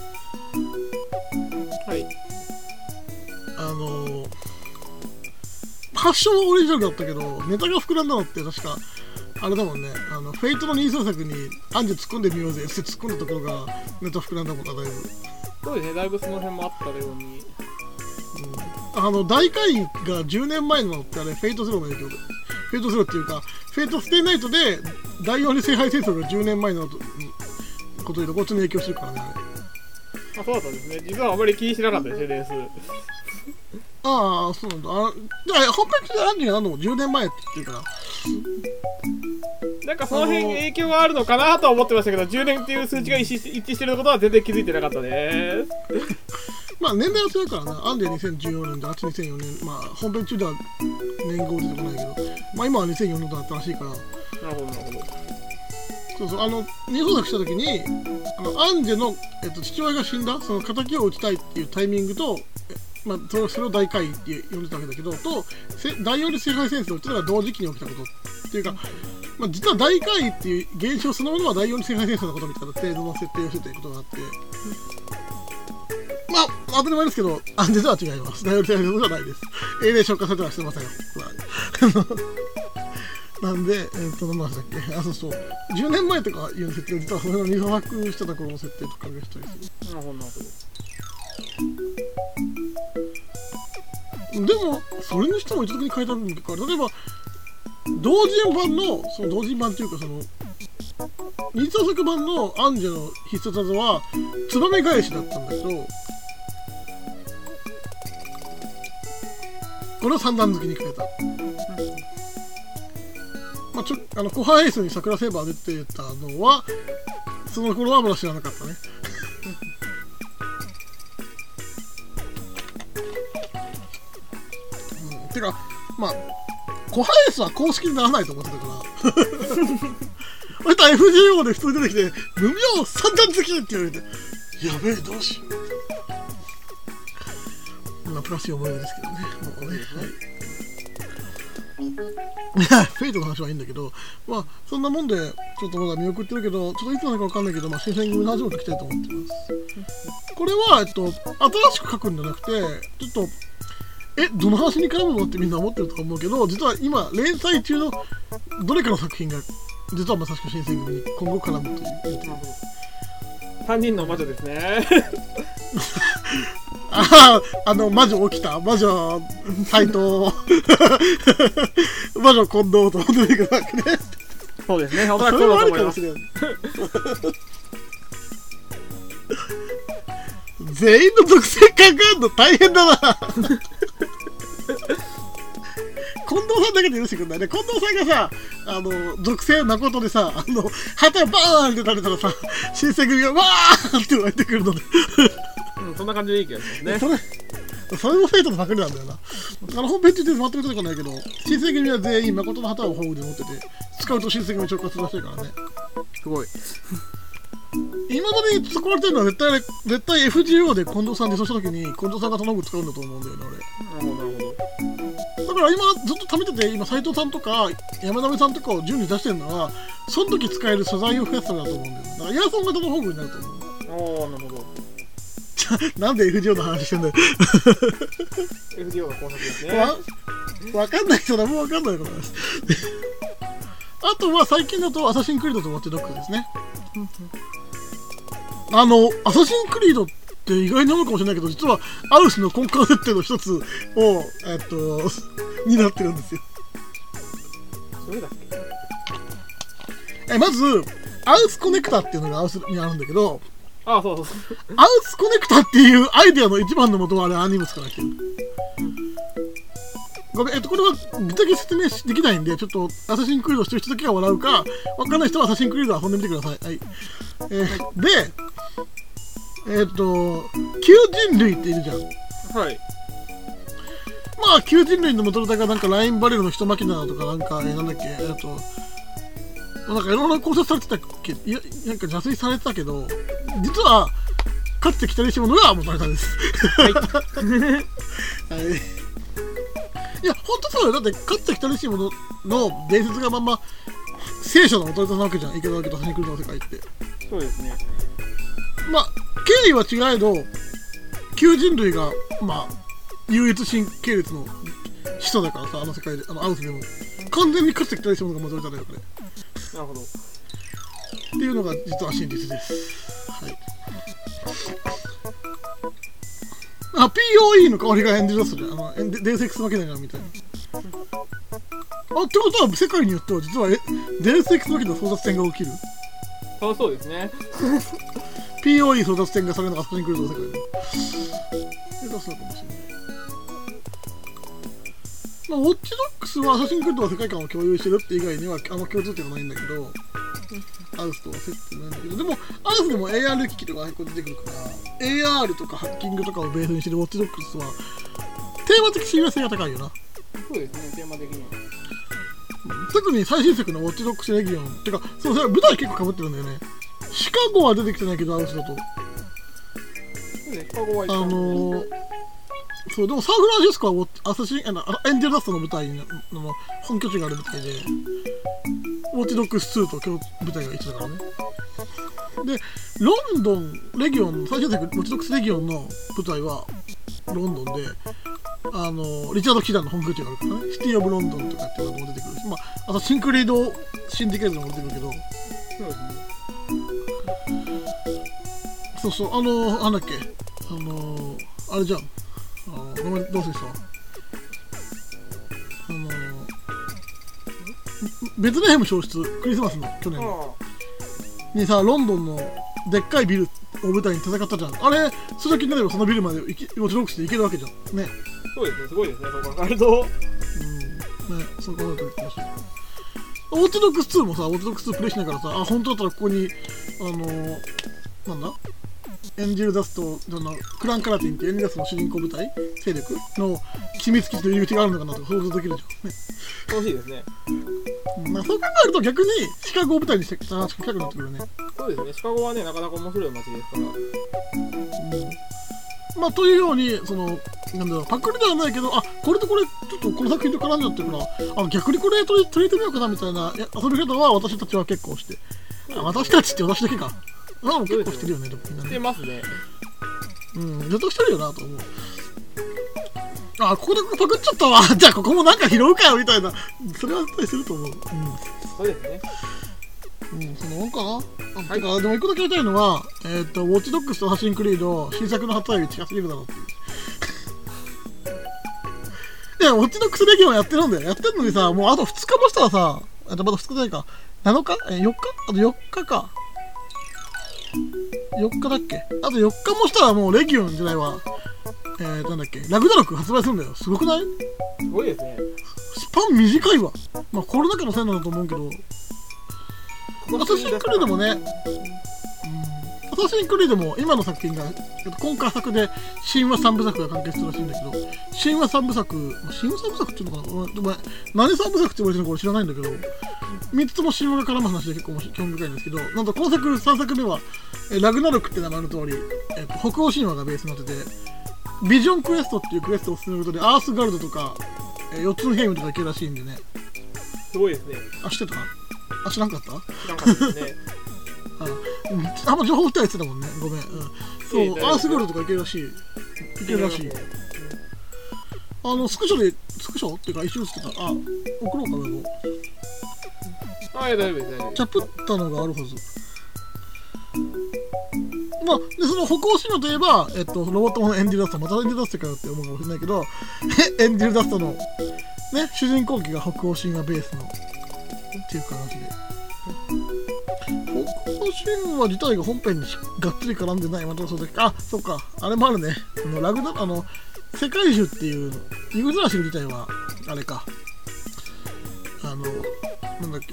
[SPEAKER 3] はい
[SPEAKER 1] あの発祥はオリジナルだったけどネタが膨らんだのって確かあれだもんね。あのフェイトの人数作にアンジェ突っ込んでみようぜって突っ込んだところがネタ膨らんだもんなだいぶ。
[SPEAKER 3] そうですねだいぶその辺もあったように、
[SPEAKER 1] うん、あの大会がじゅうねんまえのってあれフェイトゼロの影響でフェイトゼロっていうかフェイトステイナイトで第よん次聖杯戦争がじゅうねんまえのことでこっちに影響してるからね。
[SPEAKER 3] あそうだったんですね。実はあまり気にしなかったですよレース。
[SPEAKER 1] ああ、そうなんだ。あじゃあ、本編でアンジが何度もじゅうねんまえって言ってるから。
[SPEAKER 3] なんかその辺影響があるのかなとは思ってましたけど、じゅうねんっていう数値が一致一致してることは全然気づいてなかったです。
[SPEAKER 1] まあ年代は強いからな。アンデにせんじゅうよねんで、あっちにせんよねん。まあ本編中では年号出てこないけど、まあ今はにせんよねんだったらしいから。
[SPEAKER 3] なるほど、なるほど。
[SPEAKER 1] そうそう、あの、二創作した時に、あのアンジェの、えっと、父親が死んだ、その仇を討ちたいっていうタイミングと、まあ、それそれを大怪異って呼んでたわけだけど、と、第四次世界戦争っていうのが同時期に起きたことっていうか、まあ、実は大怪異っていう現象そのものは第四次世界戦争のことみたいな程度の設定をしてということがあって、まあ、当たり前ですけど、アンジェとは違います。第四次世界戦争じゃないです。英霊消化されてはしてませんよ。なんで、えっと、何だっけ、あ、そうそう、じゅうねんまえとかいう設定、実はその辺の二創作してた頃の設定と関係したりする。
[SPEAKER 3] なるほど、なるほど。
[SPEAKER 1] でも、それにしても一時に変えたんだから、例えば、同人版の、その同人版っていうか、その、二創作版のアンジェの必殺技は、ツバメ返しだったんだけど、これを三段付きに変えた。まあ、ちょあの後半エースに桜セーバー出てたのは、その頃はまだ知らなかったね。うん、てか、まあ、後半エースは公式にならないと思ってたから。俺と エフジーオー で普通に出てきて、無名三段付きって言われて、やべえ、どうしよう。まあ、プラスよん思い出ですけどね。もうね、はい。フェイトの話はいいんだけど、まあそんなもんでちょっとまだ見送ってるけど、ちょっといつなのかわかんないけど、まあ、新選組の話もときたいと思ってます。これは、えっと、新しく書くんじゃなくて、ちょっとえどの話に絡むのってみんな思ってると思うけど、実は今連載中のどれかの作品が実はまさしく新選組に今後絡むという。
[SPEAKER 3] さんにんの魔女ですね。
[SPEAKER 1] ああ、あの魔女起きた、魔女斎藤、魔女近藤と出てくるわけね。
[SPEAKER 3] そうですね。おそ
[SPEAKER 1] そ
[SPEAKER 3] らく
[SPEAKER 1] れはあるかも
[SPEAKER 3] そうだと思います。
[SPEAKER 1] しれない。全員の属性考えるの大変だな。近藤さんだけで許してくんないね。近藤さんがさ、あの属性誠でさ、あの旗バーンって垂れたらさ、新選組がわーって湧いてくるので。
[SPEAKER 3] うん、そんな感じでいい気がしますね。
[SPEAKER 1] それそれもフェイトのパクリなんだよな。あの本編中で全く出てこないけど、新選組は全員誠の旗を保護で持ってて、使うと新選組直轄らしいからね。
[SPEAKER 3] すごい。
[SPEAKER 1] 今までに使われてるのは絶対絶対 エフジーオー で近藤さんでそうした時に近藤さんが頼む使うんだと思うんだよね、
[SPEAKER 3] なるほど、なるほど。
[SPEAKER 1] 俺。だから今ずっと貯めてて、今斉藤さんとか山鍋さんとかを順に出してるのは、その時使える素材を増やすためだと思うんだよね。だからイヤソン型の保護になると思う。
[SPEAKER 3] おー、なるほど。
[SPEAKER 1] なんで エフジーオー の話してんだよ。
[SPEAKER 3] エフディーオー の工作ですね。
[SPEAKER 1] わわかんない人はもうわかんないことです。あとは最近だとアサシンクリードとマッチドッグですね。あのアサシンクリードって意外に思うかもしれないけど、実はアウスの根幹設定の一つをえっとになってるんですよ。
[SPEAKER 3] それだっけ？
[SPEAKER 1] えまずアウスコネクタっていうのがアウスにあるんだけど、
[SPEAKER 3] ああ、そうそうそう。
[SPEAKER 1] アウスコネクタっていうアイデアの一番の元はあれアニムスから来てる。ごめん、えっとこれはぶっちゃけ説明できないんで、ちょっとアサシンクリードしてる人だけが笑うか、わかんない人はアサシンクリード遊んでみてください。はい。えー、で、えっと旧人類っているじゃん。
[SPEAKER 3] はい。
[SPEAKER 1] まあ旧人類の元ネタがなんかラインバレルの人巻きだとかなんか、えー、なんだっけ、えっとなんかいろいろ考察されてたっけ、いやなんか邪推されてたけど、実はかつて来たりし者が元ネタです。
[SPEAKER 3] はい。
[SPEAKER 1] はいいや、ほんとそうよ。だって、かつて来たりし者の伝説がまんま聖書の元ネタなわけじゃん。池田明とハニクルの世界って。
[SPEAKER 3] そうですね。
[SPEAKER 1] まあ、経緯は違えど、旧人類が、まあ、唯一神系列の始祖だからさ、あの世界で、あのアウスでも。完全にかつて来たりし者が元ネタだよ、これ。
[SPEAKER 3] なるほど。
[SPEAKER 1] っていうのが実は真実です。はい。あ、ピーオーイー の代わりがエンデルダストで、あの、デデウスエクスマキナみたいな。あ、ってことは世界によっては実はえデウスエクスマキナ争奪戦が起きる。
[SPEAKER 3] そうそうですね。
[SPEAKER 1] ピーオーイー 争奪戦がそれのアサシンクリードの世界で。え、出すのかもしれない。 まあ、ウォッチドックスはアサシンクリードは世界観を共有してるって以外にはあんま共通点はないんだけど、アウスとは接点ないんだけど、でもアウスでも エーアール 機器とか出てくるから エーアール とかハッキングとかをベースにしてるウォッチドックスはテーマ的親和性が高いよな。
[SPEAKER 3] そうですね、テーマ的には。
[SPEAKER 1] 特に最新作のウォッチドックスレギオンってか、そうそれ舞台結構被ってるんだよね。シカゴは出てきてないけどアウスだと。
[SPEAKER 3] そうね、シカゴは一
[SPEAKER 1] あ
[SPEAKER 3] 緒
[SPEAKER 1] のー、そうでもサンフランシスコはウォッアサシンあのエンジェルダストの舞台の本拠地がある舞台で、ウォッチドックスツーと今日舞台が一緒だからね。でロンドンレギオン最新作ウォッチドックスレギオンの舞台はロンドンで、あのリチャード・キダンの本拠地があるからね、シティ・オブ・ロンドンとかっていうのも出てくるし、まあ、あとシンクリード・シンディケートも出てくるけど、
[SPEAKER 3] そうですね。
[SPEAKER 1] そうそう、あのなんだっけ、あのあれじゃん、あのごめんどうせしたあのベツレヘム消失クリスマスの去年のにさ、ロンドンのでっかいビルを舞台に戦ったじゃん。あれそれだけになればそのビルまでウォッチドックスで行けるわけじゃんね。
[SPEAKER 3] そうですね、すごいですね、そう考えると。
[SPEAKER 1] うんね、そう考えると言ってました。ウォッチドックスツーもさ、ウォッチドックスツープレイしながらさ、あ本当だったらここにあのー、なんだエンジェルダストのクランカラティンっていうエンジェルダストの主人公部隊勢力の秘密基地と入り口があるのかなとか想像できるじゃんね。
[SPEAKER 3] 楽しいですね。
[SPEAKER 1] まあ、そう考えると逆にシカゴを舞台にして話しかけたくなってくるね。
[SPEAKER 3] そうですね、シカゴはね、なかなか面白い街ですから。
[SPEAKER 1] うん、まあというようにそのなんだろうパクリではないけど、あこれとこれちょっとこの作品と絡んじゃってるからあ逆にこれ取り取り入れてみようかなみたいな遊び方は私たちは結構して、あ私たちって私だけか。あも結構してるよね、みんなね。してますね。うん、ずっとしてるよなと思う。あ、ここでパクっちゃったわ。じゃあここもなんか拾うかよみたいな。それは絶対すると思う。うん。
[SPEAKER 3] そうですね。
[SPEAKER 1] うん、そのもんかな。あ、はい、かでも一個だけ言いたいのは、えっ、ー、と、ウォッチドックスとハシンクリード、新作の発売日近すぎるだろうっていう。いや、ウォッチドックスレギオンやってるんだよ。やってるのにさ、もうあとふつかもしたらさ、あとまだふつかじゃないか。なのかえ、よっかあとよっかか。よっかだっけあとよっかもしたらもうレギオンじゃないわ。えー、なんだっけラグナロク発売するんだよ。すごくない？
[SPEAKER 3] すごいですね。
[SPEAKER 1] スパン短いわ。まあコロナ禍のせいなんだと思うけど、アサシンクリードもね、うん、アサシンクリードも今の作品が今回作で神話三部作が完結するらしいんだけど、神話三部作、神話三部作っていうのかな、お前何三部作って言われてるのか俺知らないんだけど、みっつとも神話が絡む話で結構興味深いんですけど、なんと今作さんさくめはえラグナロクって名前の通り、えっと、北欧神話がベースになってて、ビジョンクエストっていうクエストを進めることでアースガルドとか、えー、よっつのヘイムとか行けるらしいんでね。
[SPEAKER 3] すごいですね。
[SPEAKER 1] あ、知ってた？あ、知らんかった？
[SPEAKER 3] 知らんかったですね。
[SPEAKER 1] あ、うん、あんま情報売ったりしてたもんね。ごめん。うん、そう、えー、アースガルドとか行けるらしい。行けるらしい。あのスクショでスクショっていうか一応つけた。あ、送ろうかメモ。
[SPEAKER 3] あ、大丈夫です大丈夫です。
[SPEAKER 1] チャプったのがあるはず。まあ、でその北欧神話といえば、えっと、ロボットものエンディルダスト、またエンディルダストかよって思うかもしれないけど、エンディルダストの、ね、主人公機が北欧神話ベースのっていう形で、北欧神話自体が本編にがっつり絡んでない、またそうだけど、あ、そっか、あれもあるね、あのラグナあの世界樹っていうイグズラシル自体はあれか、あのなんだっけ、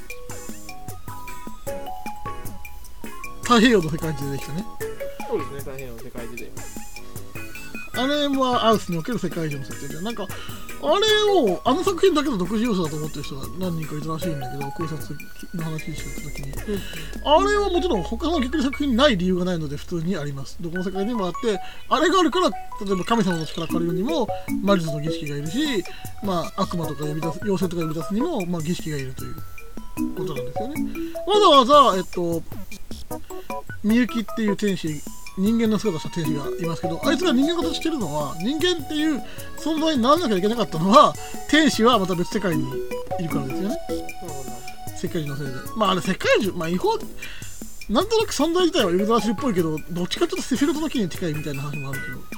[SPEAKER 1] 太平洋の世界地でできたね。
[SPEAKER 3] そうですね、太平洋の世界地で。
[SPEAKER 1] あれはアウスにおける世界中の設定で、なんかあれをあの作品だけの独自要素だと思ってる人が何人かいたらしいんだけど、考察の話した時に、うん、あれはもちろん他の逆に作品にない理由がないので普通にあります。どこの世界にもあって、あれがあるから例えば神様の力借りるにも魔術の儀式がいるし、まあ、悪魔とか呼び出す妖精とか呼び出すにも、まあ、儀式がいるということなんですよね。わざわざえっとみゆきっていう天使、人間の姿した天使がいますけど、あいつが人間の形してるのは、人間っていう存在にならなきゃいけなかったのは、天使はまた別世界にいるからですよね。世界中のせいで。まああれ世界中、まあ違法、なんとなく存在自体はユーザーシルっぽいけど、どっちかというとセフィロトの木に近いみたいな話もあるけど。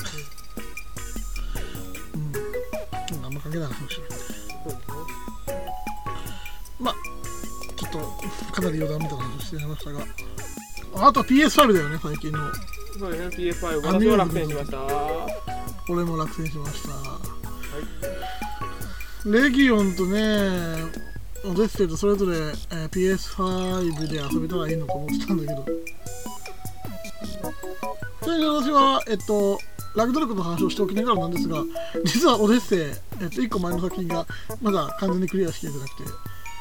[SPEAKER 1] うん。うん、あんま関係ない話もしれない。まあ、ちょっとかなり余談みたいな話をしてみましたが。あとは ピーエスファイブ だよね、最近の。
[SPEAKER 3] そうですね、ピーエスファイブ。私も落選しました。
[SPEAKER 1] 俺も落選しました。は
[SPEAKER 2] レギオンとねオデッセイとそれぞれ、えー、ピーエスファイブ で遊べたらいいのと思ってたんだけど、ちなみに私はえっとラグドラックの話をしておきながらなんですが、実はオデッセイ、えっと、いっこまえの作品がまだ完全にクリアしきれてなくて、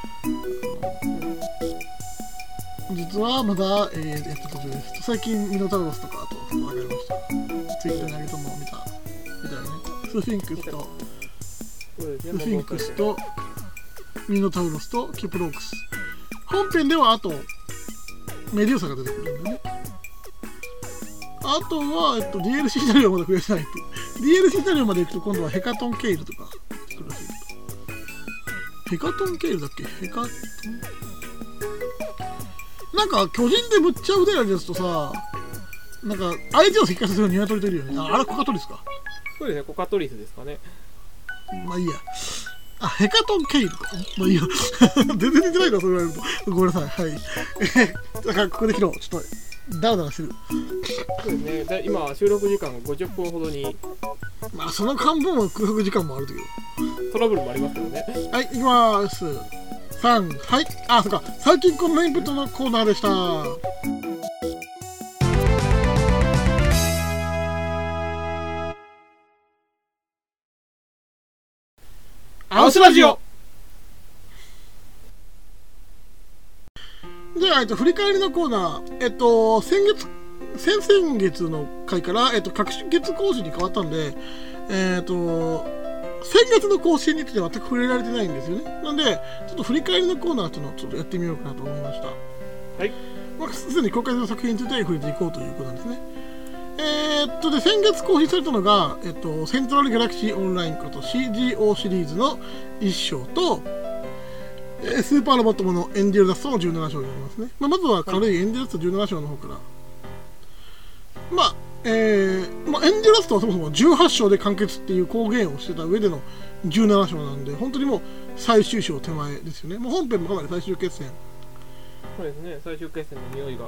[SPEAKER 2] 実はまだ、えー、やった途中です。最近ミノタウロスとかあと分かりました。ツイッターに上げたのを見たみたいなね。スフィンクスとスフィンクスとミノタウロスとキプロークス、本編ではあとメデューサが出てくるんだよね。あとは、えっと、ディーエルシー シナリオまだ増やせないって。 ディーエルシー シナリオまで行くと今度はヘカトンケイルとか来るらしい。ヘカトンケイルだっけ、ヘカトンなんか巨人でむっちゃ腕あるやつとさ、なんか相手を石化させるニワトリといるよね。 あ, あれコカトリスか。
[SPEAKER 3] そうですね、コカトリスですかね。
[SPEAKER 2] まあいいや。あ、ヘカトンケイルとか。まあいいや。全然似てないからそう言われると。ごめんなさい。はい。だからここで切ろう。ちょっとダラダラしてる。
[SPEAKER 3] そうですね。今収録時間ごじゅっぷんほどに。
[SPEAKER 2] まあその半分は空白時間もあるけど。
[SPEAKER 3] トラブルもありますけどね。
[SPEAKER 2] はい、いきまーす。さん、はい。あ、そっか。最近こんなインプットのコーナーでした。
[SPEAKER 3] アウスラジオ。
[SPEAKER 2] では、えっと、振り返りのコーナー、えっと、先月、先々月の回から、えっと、各月更新に変わったんで、えっと、先月の更新について全く触れられてないんですよね。なんで、ちょっと振り返りのコーナーっていうのをちょっとやってみようかなと思いました。
[SPEAKER 3] はい。
[SPEAKER 2] まあ、すでに公開する作品について触れていこうということなんですね。えー、っとで先月更新されたのが、えっと、セントラルギャラクシーオンラインこと シージーオー シリーズのいっ章と、えー、スーパーロボットものエンデューラストのじゅうなな章になりますね。まあ、まずは軽いエンデューラストじゅうなな章の方から。まあ、えー、まあ、エンデューラストはそもそもじゅうはち章で完結っていう公言をしてた上でのじゅうなな章なんで、本当にもう最終章手前ですよね。もう本編もかなり最終決戦。
[SPEAKER 3] そうですね、最終決戦の匂いが。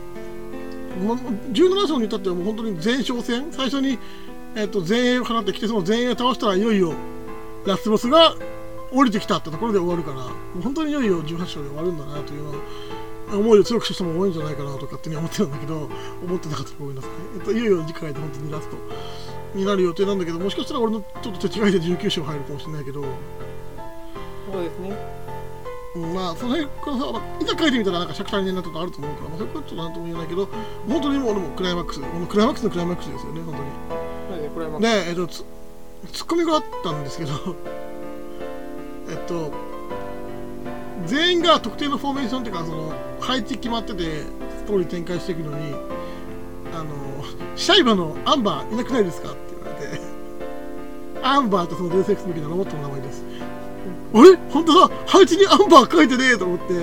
[SPEAKER 2] じゅうなな章に至ってはもう本当に前哨戦、最初に、えー、と前衛を放ってきて、その前衛を倒したらいよいよラスボスが降りてきたってところで終わるから、もう本当にいよいよじゅうはち章で終わるんだなというのを思いを強くした人も多いんじゃないかなと勝手に思ってるんだけど、思ってなかったらごめんなさい。えっと、いよいよ次回で本当にラストになる予定なんだけど、もしかしたら俺のちょっと手違いでじゅうきゅう章入るかもしれないけど、
[SPEAKER 3] そうですね。
[SPEAKER 2] まあその辺からさ、いざ書いてみたらなんか尺足りないなとかあると思うから、まあ、それはちょっとなんとも言えないけど、本当にもう俺もクライマックス、このクライマックスのクライマックスですよね、本当に。
[SPEAKER 3] そうですね、クライマックス。
[SPEAKER 2] で、えっと、ツッコミがあったんですけど、えっと、全員が特定のフォーメーションっていうか、その配置決まってて、ストーリー展開していくのに、あの、シャイバのアンバーいなくないですかって言われて、アンバーってその伝説の時のロボットの名前です。あれほんとさ、配置にアンバー書いてねえと思って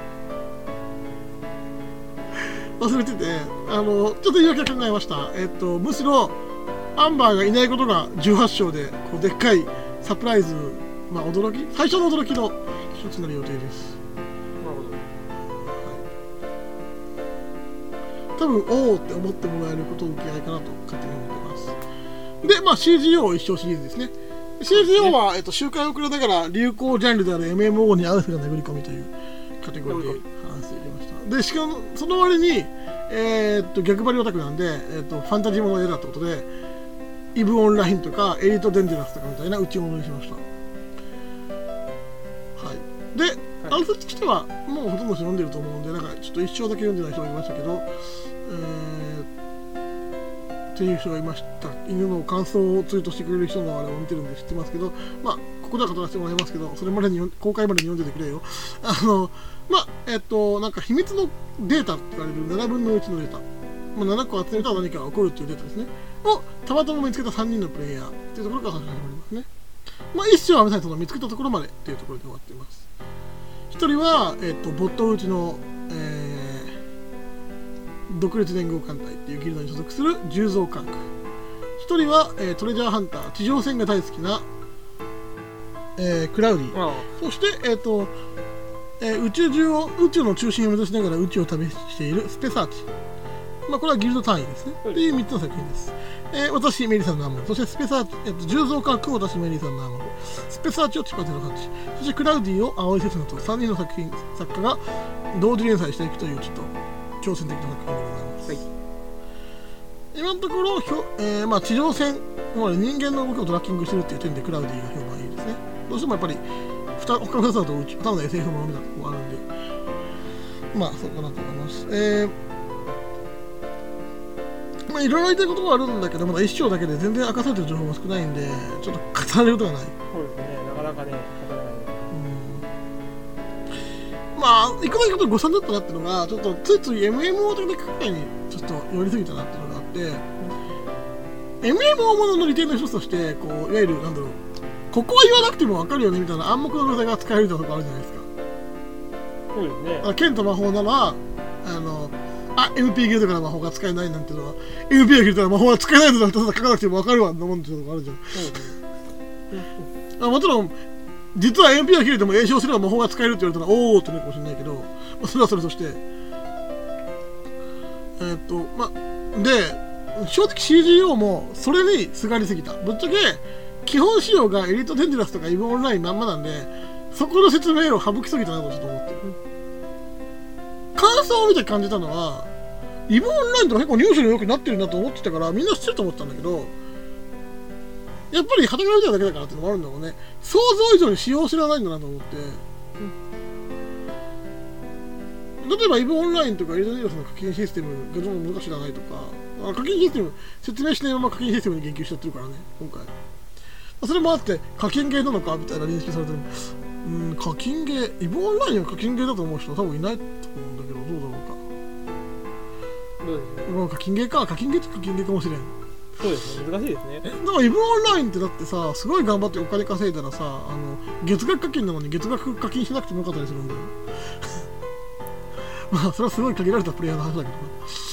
[SPEAKER 2] 忘れてて、あのちょっと言い訳考えました。えっとむしろアンバーがいないことがじゅうはち章でこうでっかいサプライズ、まあ驚き、最初の驚きの一つになる予定です。
[SPEAKER 3] なる
[SPEAKER 2] ほど。はい、多分おおって思ってもらえることを受け合いかなと勝手に思ってます。で、まあ シージーオー 一章シリーズですね。シージーオー は、えっと、周回遅れながら流行ジャンルである エムエムオー にアウフが殴り込みというカテゴリーで話していきました。で、しかもその割に、えー、っと逆張りオタクなんで、えー、っとファンタジーもの絵だってことで、イブオンラインとかエリートデンジャラスとかみたいな内物にしました。はい。で、はい、アウフとしてはもうほとんど読んでると思うんで、なんかちょっと一章だけ読んでない人がいましたけど、えーっていう人がいました。犬の感想をツイートしてくれる人のあれを見てるんで知ってますけど、まあここでは語らせてもらいますけど、それまでに公開までに読んでてくれよ。あのまあえっとなんか秘密のデータって言われるななぶんのいちのデータ、まあ、ななこ集めたら何かが起こるっていうデータですねをたまたま見つけたさんにんのプレイヤーっていうところから最初に始まりますね。まあ一章は皆さんその見つけたところまでっていうところで終わっています。ひとりは、えっと、ボット打ちの、えー独立連合艦隊っていうギルドに所属する重蔵科学。一人は、えー、トレジャーハンター、地上戦が大好きな、えー、クラウディ。そして、えーとえー、宇宙中を宇宙の中心を目指しながら宇宙を旅しているスペサーチ。
[SPEAKER 1] まあ、これはギルド単位ですね。っていうみっつの作品です。えー、私、メリーさんのアーモンド、そしてスペサーチ、えっと、重蔵科学を私、メリーさんのアーモンド、スペサーチをチパゼロはち、そしてクラウディを青井節菜とさんにんの作品、作家が同時連載していくという、ちょっと挑戦的な作品でございます。はい、今のところ、えーまあ、地上戦、人間の動きをトラッキングしてるっていう点でクラウディが評判いいですね。どうしてもやっぱり、他のふたつだとただの エスエフ ものみたいなところがあるんで、まあ、そうかなと思います。えーまあ、いろいろ言いたいことがあるんだけど、まだ一章だけで全然明かされてる情報が少ないんで、ちょっと語れることがない。
[SPEAKER 3] そうですね、なかなかね、語れない。
[SPEAKER 1] うん、まあ、いくらいくと誤算だったなっていうのが、ちょっとついつい エムエムオー 的な考えにちょっと寄りすぎたなっていうのがあって、うん、エムエムオー ものの利点の一つとして、こういわゆる、なんだろう、ここは言わなくても分かるよねみたいな暗黙の技が使えるみたいなところあるじゃないですか。
[SPEAKER 3] そうですね。 そうですね。
[SPEAKER 1] まあ、課金ゲーか、課金ゲーって課金ゲーかもしれん。
[SPEAKER 3] そうですね、難しいですね。
[SPEAKER 1] え、だからイブオンラインってだってさ、すごい頑張ってお金稼いだらさ、あの、月額課金なのに月額課金しなくてもよかったりするんだよ。まあ、それはすごい限られたプレイヤーの話だけどね。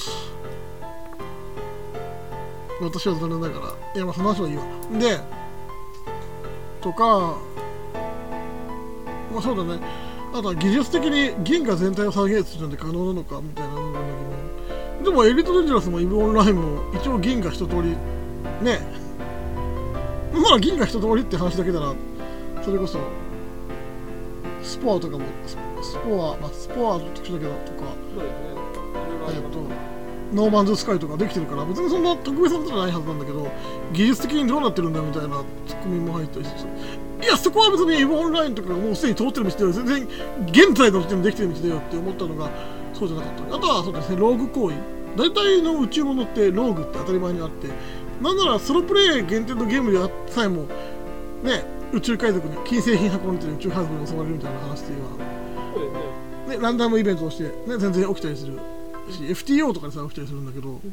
[SPEAKER 1] 私は残念ながら。いや、まあ、その話はいいわ。で、とか、まあそうだね、あとは技術的に銀河全体を再現するので可能なのかみたいなのがあるんだけど、でもエリートデンジャラスもイブオンラインも一応銀河一通りね、まあ銀河一通りって話だけなら、それこそスポアとかもスポア、まあ、スポアは特殊だけどとか、
[SPEAKER 3] そうですね、
[SPEAKER 1] えっとノーマンズスカイとかできてるから、別にそんな特別なことじゃないはずなんだけど、技術的にどうなってるんだみたいなツッコミも入ったりしつつ、いや、そこは別にイブオンラインとかがもうすでに通ってる道だよ、全然現在の時点でできてる道だよって思ったのがそうじゃなかった。あとはそうですね、ローグ行為、大体の宇宙物ってローグって当たり前にあって、なんならソロプレイ限定のゲームでさえもね、宇宙海賊に金製品運んでる宇宙海賊に襲われるみたいな話っていうのは、
[SPEAKER 3] そうですね、
[SPEAKER 1] ね、ランダムイベントとして、ね、全然起きたりするし、エフティーオー とかでさ起きたりするんだけど、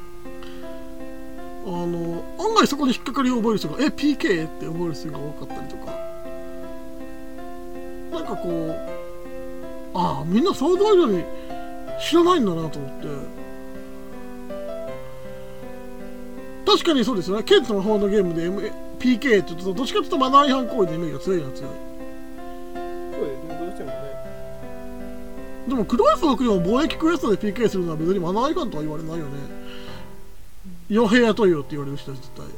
[SPEAKER 1] あの案外そこに引っかかりを覚える人が、え、ピーケー って覚える人が多かったりとか、なんかこう、ああ、みんな想像以上に知らないんだなと思って。確かにそうですよね、ケントの方のゲームで、M、ピーケー って言うと、どっちかというとマナー違反行為のイメージが強いのは強い。
[SPEAKER 3] そうですね、どうしてもね。
[SPEAKER 1] でも、黒い砂漠にも貿易クエストで ピーケー するのは別にマナー違反とは言われないよね。傭兵雇いよって言われる人は絶対。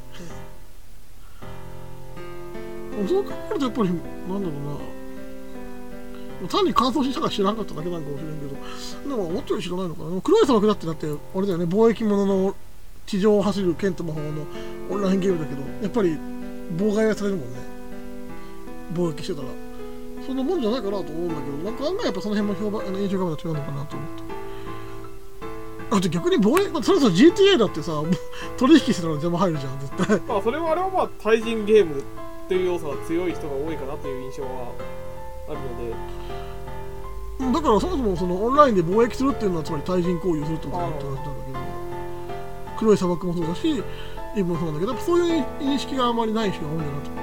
[SPEAKER 1] うん、そう考えるとやっぱり、なんだろうな。単に乾燥したから知らなかっただけなんかもしれんけど、でも思ったより知らないのかな。でも黒い砂漠だってだって、あれだよね、貿易物の地上を走るケント魔法のオンラインゲームだけど、やっぱり妨害はされるもんね。貿易してたら。そんなもんじゃないかなと思うんだけど、なんか案外やっぱその辺も評判、印象がまだ違うのかなと思って。あと逆に貿易、それこそ ジーティーエー だってさ、取引してたら邪魔入るじゃん、絶対。
[SPEAKER 3] まあ、それはあれはまあ、対人ゲームっていう要素が強い人が多いかなという印象はあるので。
[SPEAKER 1] だからそもそもそのオンラインで貿易するっていうのはつまり対人行為をするってことだって話なんだけど、黒い砂漠もそうだし、イブもそうなんだけど、そういう認識があまりない人が多いんだなと思って、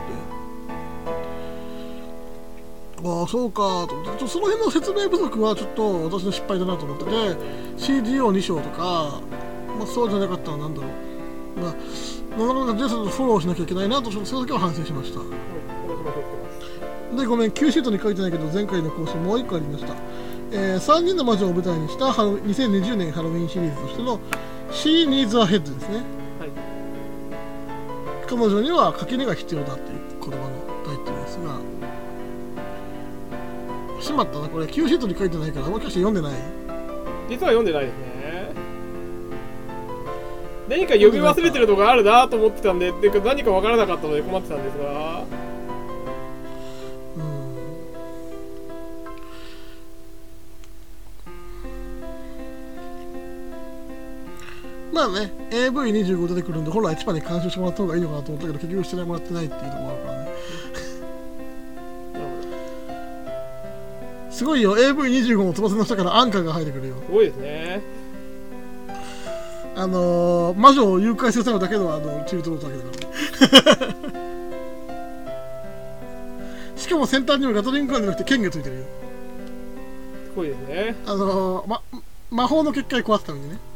[SPEAKER 1] ああそうかと思って、その辺の説明不足はちょっと私の失敗だなと思ってて、 シージーオーに 章とか、まあ、そうじゃなかったらなんだろう、まあなかなかジェイソンとフォローしなきゃいけないなと、それだけは反省しました。で、ごめん、Q シートに書いてないけど、前回の更新もういっこありました。 えー、さんにんの魔女を舞台にしたハロにせんにじゅうねんハロウィンシリーズとしての She Needs a Head ですね、
[SPEAKER 3] はい、
[SPEAKER 1] 彼女には垣根が必要だっていう言葉のタイトルですが、しまったな、これ Q シートに書いてないからもしかして読んでない？
[SPEAKER 3] 実は読んでないですね。何か読み忘れてるのがあるなと思ってたんで、っていうか何か分からなかったので困ってたんですが、
[SPEAKER 1] うんまあね エーブイにじゅうご 出てくるんで本来チパに監修してもらった方がいいのかなと思ったけど結局してもらってないっていうところがあるからねすごいよ エーブイにじゅうご の飛ばせの下からアンカーが入ってくるよ。
[SPEAKER 3] すごいですね。
[SPEAKER 1] あのー、魔女を誘拐するためだけのあのチルトロートだけだからねしかも先端にはガトリングガンじゃなくて剣がついてるよ。
[SPEAKER 3] すごいですね。
[SPEAKER 1] あのー、ま、魔法の結界壊すためにね。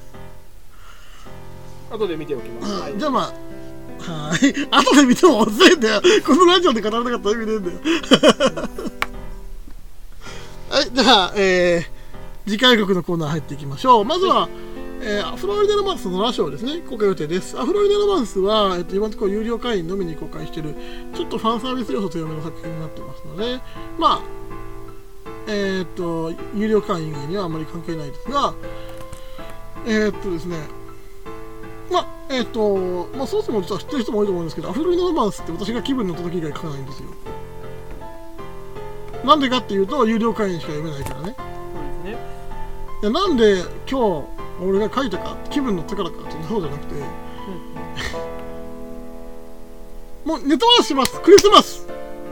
[SPEAKER 3] 後で見ておきます。はい、
[SPEAKER 1] じゃあまあはい後で見ても遅いんだよこのラジオで語らなかったら意味ねえんだよはいじゃあ、えー、次回予告のコーナー入っていきましょう。まずは、えー、アフロイデロマンスのなな章ですね、公開予定です。アフロイデロマンスは、えっと、今のところ有料会員のみに公開しているちょっとファンサービス要素強めの作品になってますので、まあえー、っと有料会員以外にはあまり関係ないですが、えー、っとですねまあえー、っとまあそもそも実は知ってる人も多いと思うんですけど、アフロイデロマンスって私が気分に乗った時以外書かないんですよ。なんでかっていうと有料会員しか読めないからね。
[SPEAKER 3] そうですね。
[SPEAKER 1] いやなんで今日俺が書いたか気分乗ったからかってそうじゃなくて、うん、もうネタバラシします。クリスマス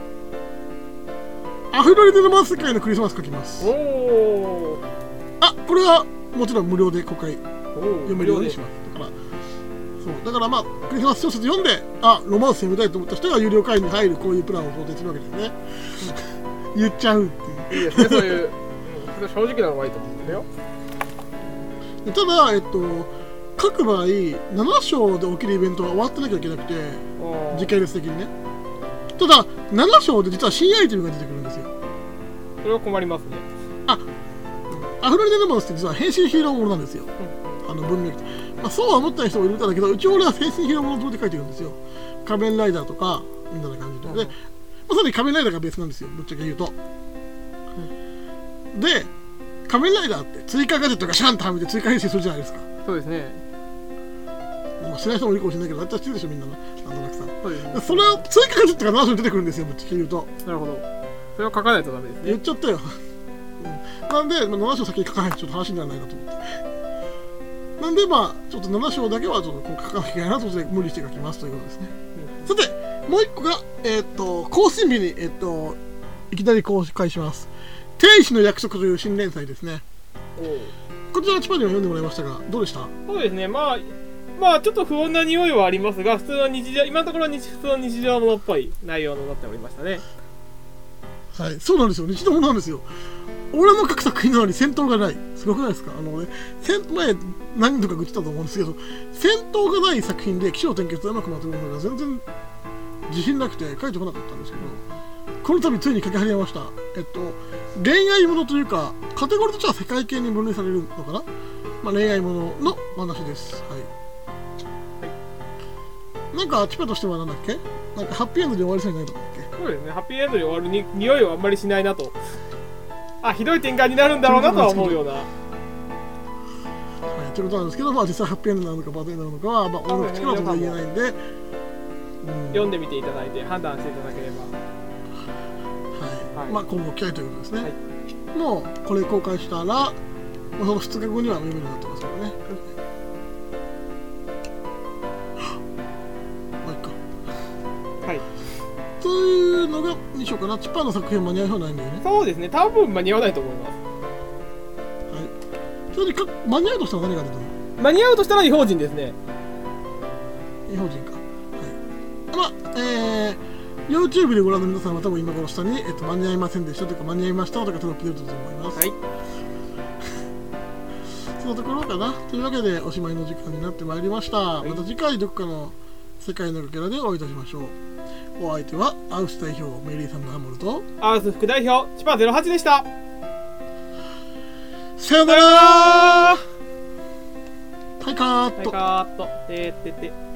[SPEAKER 1] アフロイデロマンス世界のクリスマス書きます。
[SPEAKER 3] おー、
[SPEAKER 1] あこれはもちろん無料で公開読めるようにします。だからそうだからまあクリスマス小説読んであロマンス読みたいと思った人が有料会員に入るこういうプランを想定するわけですね言っちゃうっていう。
[SPEAKER 3] いいですね、そういう、うん、正直なのがいいと思うんですよ。
[SPEAKER 1] ただ、えっと、各場合なな章で起きるイベントは終わってなきゃいけなくて時系列的にね。ただなな章で実は新アイテムが出てくるんですよ。
[SPEAKER 3] それは困りますね。
[SPEAKER 1] あアフロイデロマンスって実は変身ヒーローものなんですよ、うん、あの文脈、まあ、そうは思った人もいるんだけどうち俺は変身ヒーローものって書いてるんですよ。仮面ライダーとかみたいな感じで、うん、でまさに仮面ライダーがベースなんですよぶっちゃけ言うと、うん、で仮面ライダーって追加ガジェットがシャンとはめて追加変身するじゃないですか。
[SPEAKER 3] そうですね。
[SPEAKER 1] まあしない人もいるかもしれないけど大体知ってるでしょみんなのなんとなくさ。
[SPEAKER 3] そうですね。
[SPEAKER 1] それは追加ガジェットがなな章に出てくるんですよぶっちゃけ言うと。
[SPEAKER 3] なるほど。それは書かないとダメですね。
[SPEAKER 1] 言っちゃったよ、うん、なんで、まあ、なな章先に書かないとちょっと話にならないなと思ってなんでまあちょっとなな章だけはちょっとこう書かなきゃいけないなと思って無理して書きますということですね、うん、さてもう一個がえー、っと更新日にえー、っといきなり公開します天使の約束という新連載ですね。こちらのチパには読んでもらいましたがどうでした？
[SPEAKER 3] そうですね、まあまあちょっと不穏な匂いはありますが普通の日常今のところは普通の日常ものっぽい内容になっておりましたね。
[SPEAKER 1] はい、そうなんですよ。日常ものなんですよ。俺の書く作品なのに戦闘がない。すごくないですか？あのね、前何度か言ってたと思うんですけど、戦闘がない作品で起承転結がうまくまとめるのが全然自信なくて書いてこなかったんですけど、この度ついに書き始めました。えっと恋愛ものというかカテゴリーとしては世界系に分類されるのかな。まあ、恋愛もののお話です。はい。なんかチパとしてはなんだっけ？なんかハッピーエンドで終わりそうにないとかだっけ？
[SPEAKER 3] そうですね、ハッピーエンドで終わるに匂いはあんまりしないなと。あ、ひどい展開になるんだろうなとは思うような。はい、ということなんですけど、まあ実際ハッピーエンドなのかバッドエンドなのかは、まあ、俺の口からとは言えないんで、うん、 読んでみていただいて判断していただければ。
[SPEAKER 1] はい。はい、まあ今後期待ということですね。はい、もうこれ公開したら、まあ、そのふつかごには読めるようになってますからね。まあいいか。はい。というのがに章かな。チッパーの作品間に合いそうないんだよね。
[SPEAKER 3] そうですね、多分間に合わないと思います。
[SPEAKER 1] はい。それでか間に合うとしたら何が出たの？
[SPEAKER 3] 間に合うとしたら異邦人ですね。
[SPEAKER 1] 異邦人か。はい。まあ、えー、YouTube でご覧の皆さんは多分今頃下に、えっと、間に合いませんでしたとか間に合いましたとかテロップ出ると思います。はい。そのところかな。というわけでおしまいの時間になってまいりました。はい、また次回どこかの世界のかけらでお会いいたしましょう。お相手はアウス代表メリーさんのハモルと
[SPEAKER 3] アウス副代表チパゼロはちでした。
[SPEAKER 1] さよなら。
[SPEAKER 3] さよなら。
[SPEAKER 1] はい、カーット。
[SPEAKER 3] はい、カーット。てーってって。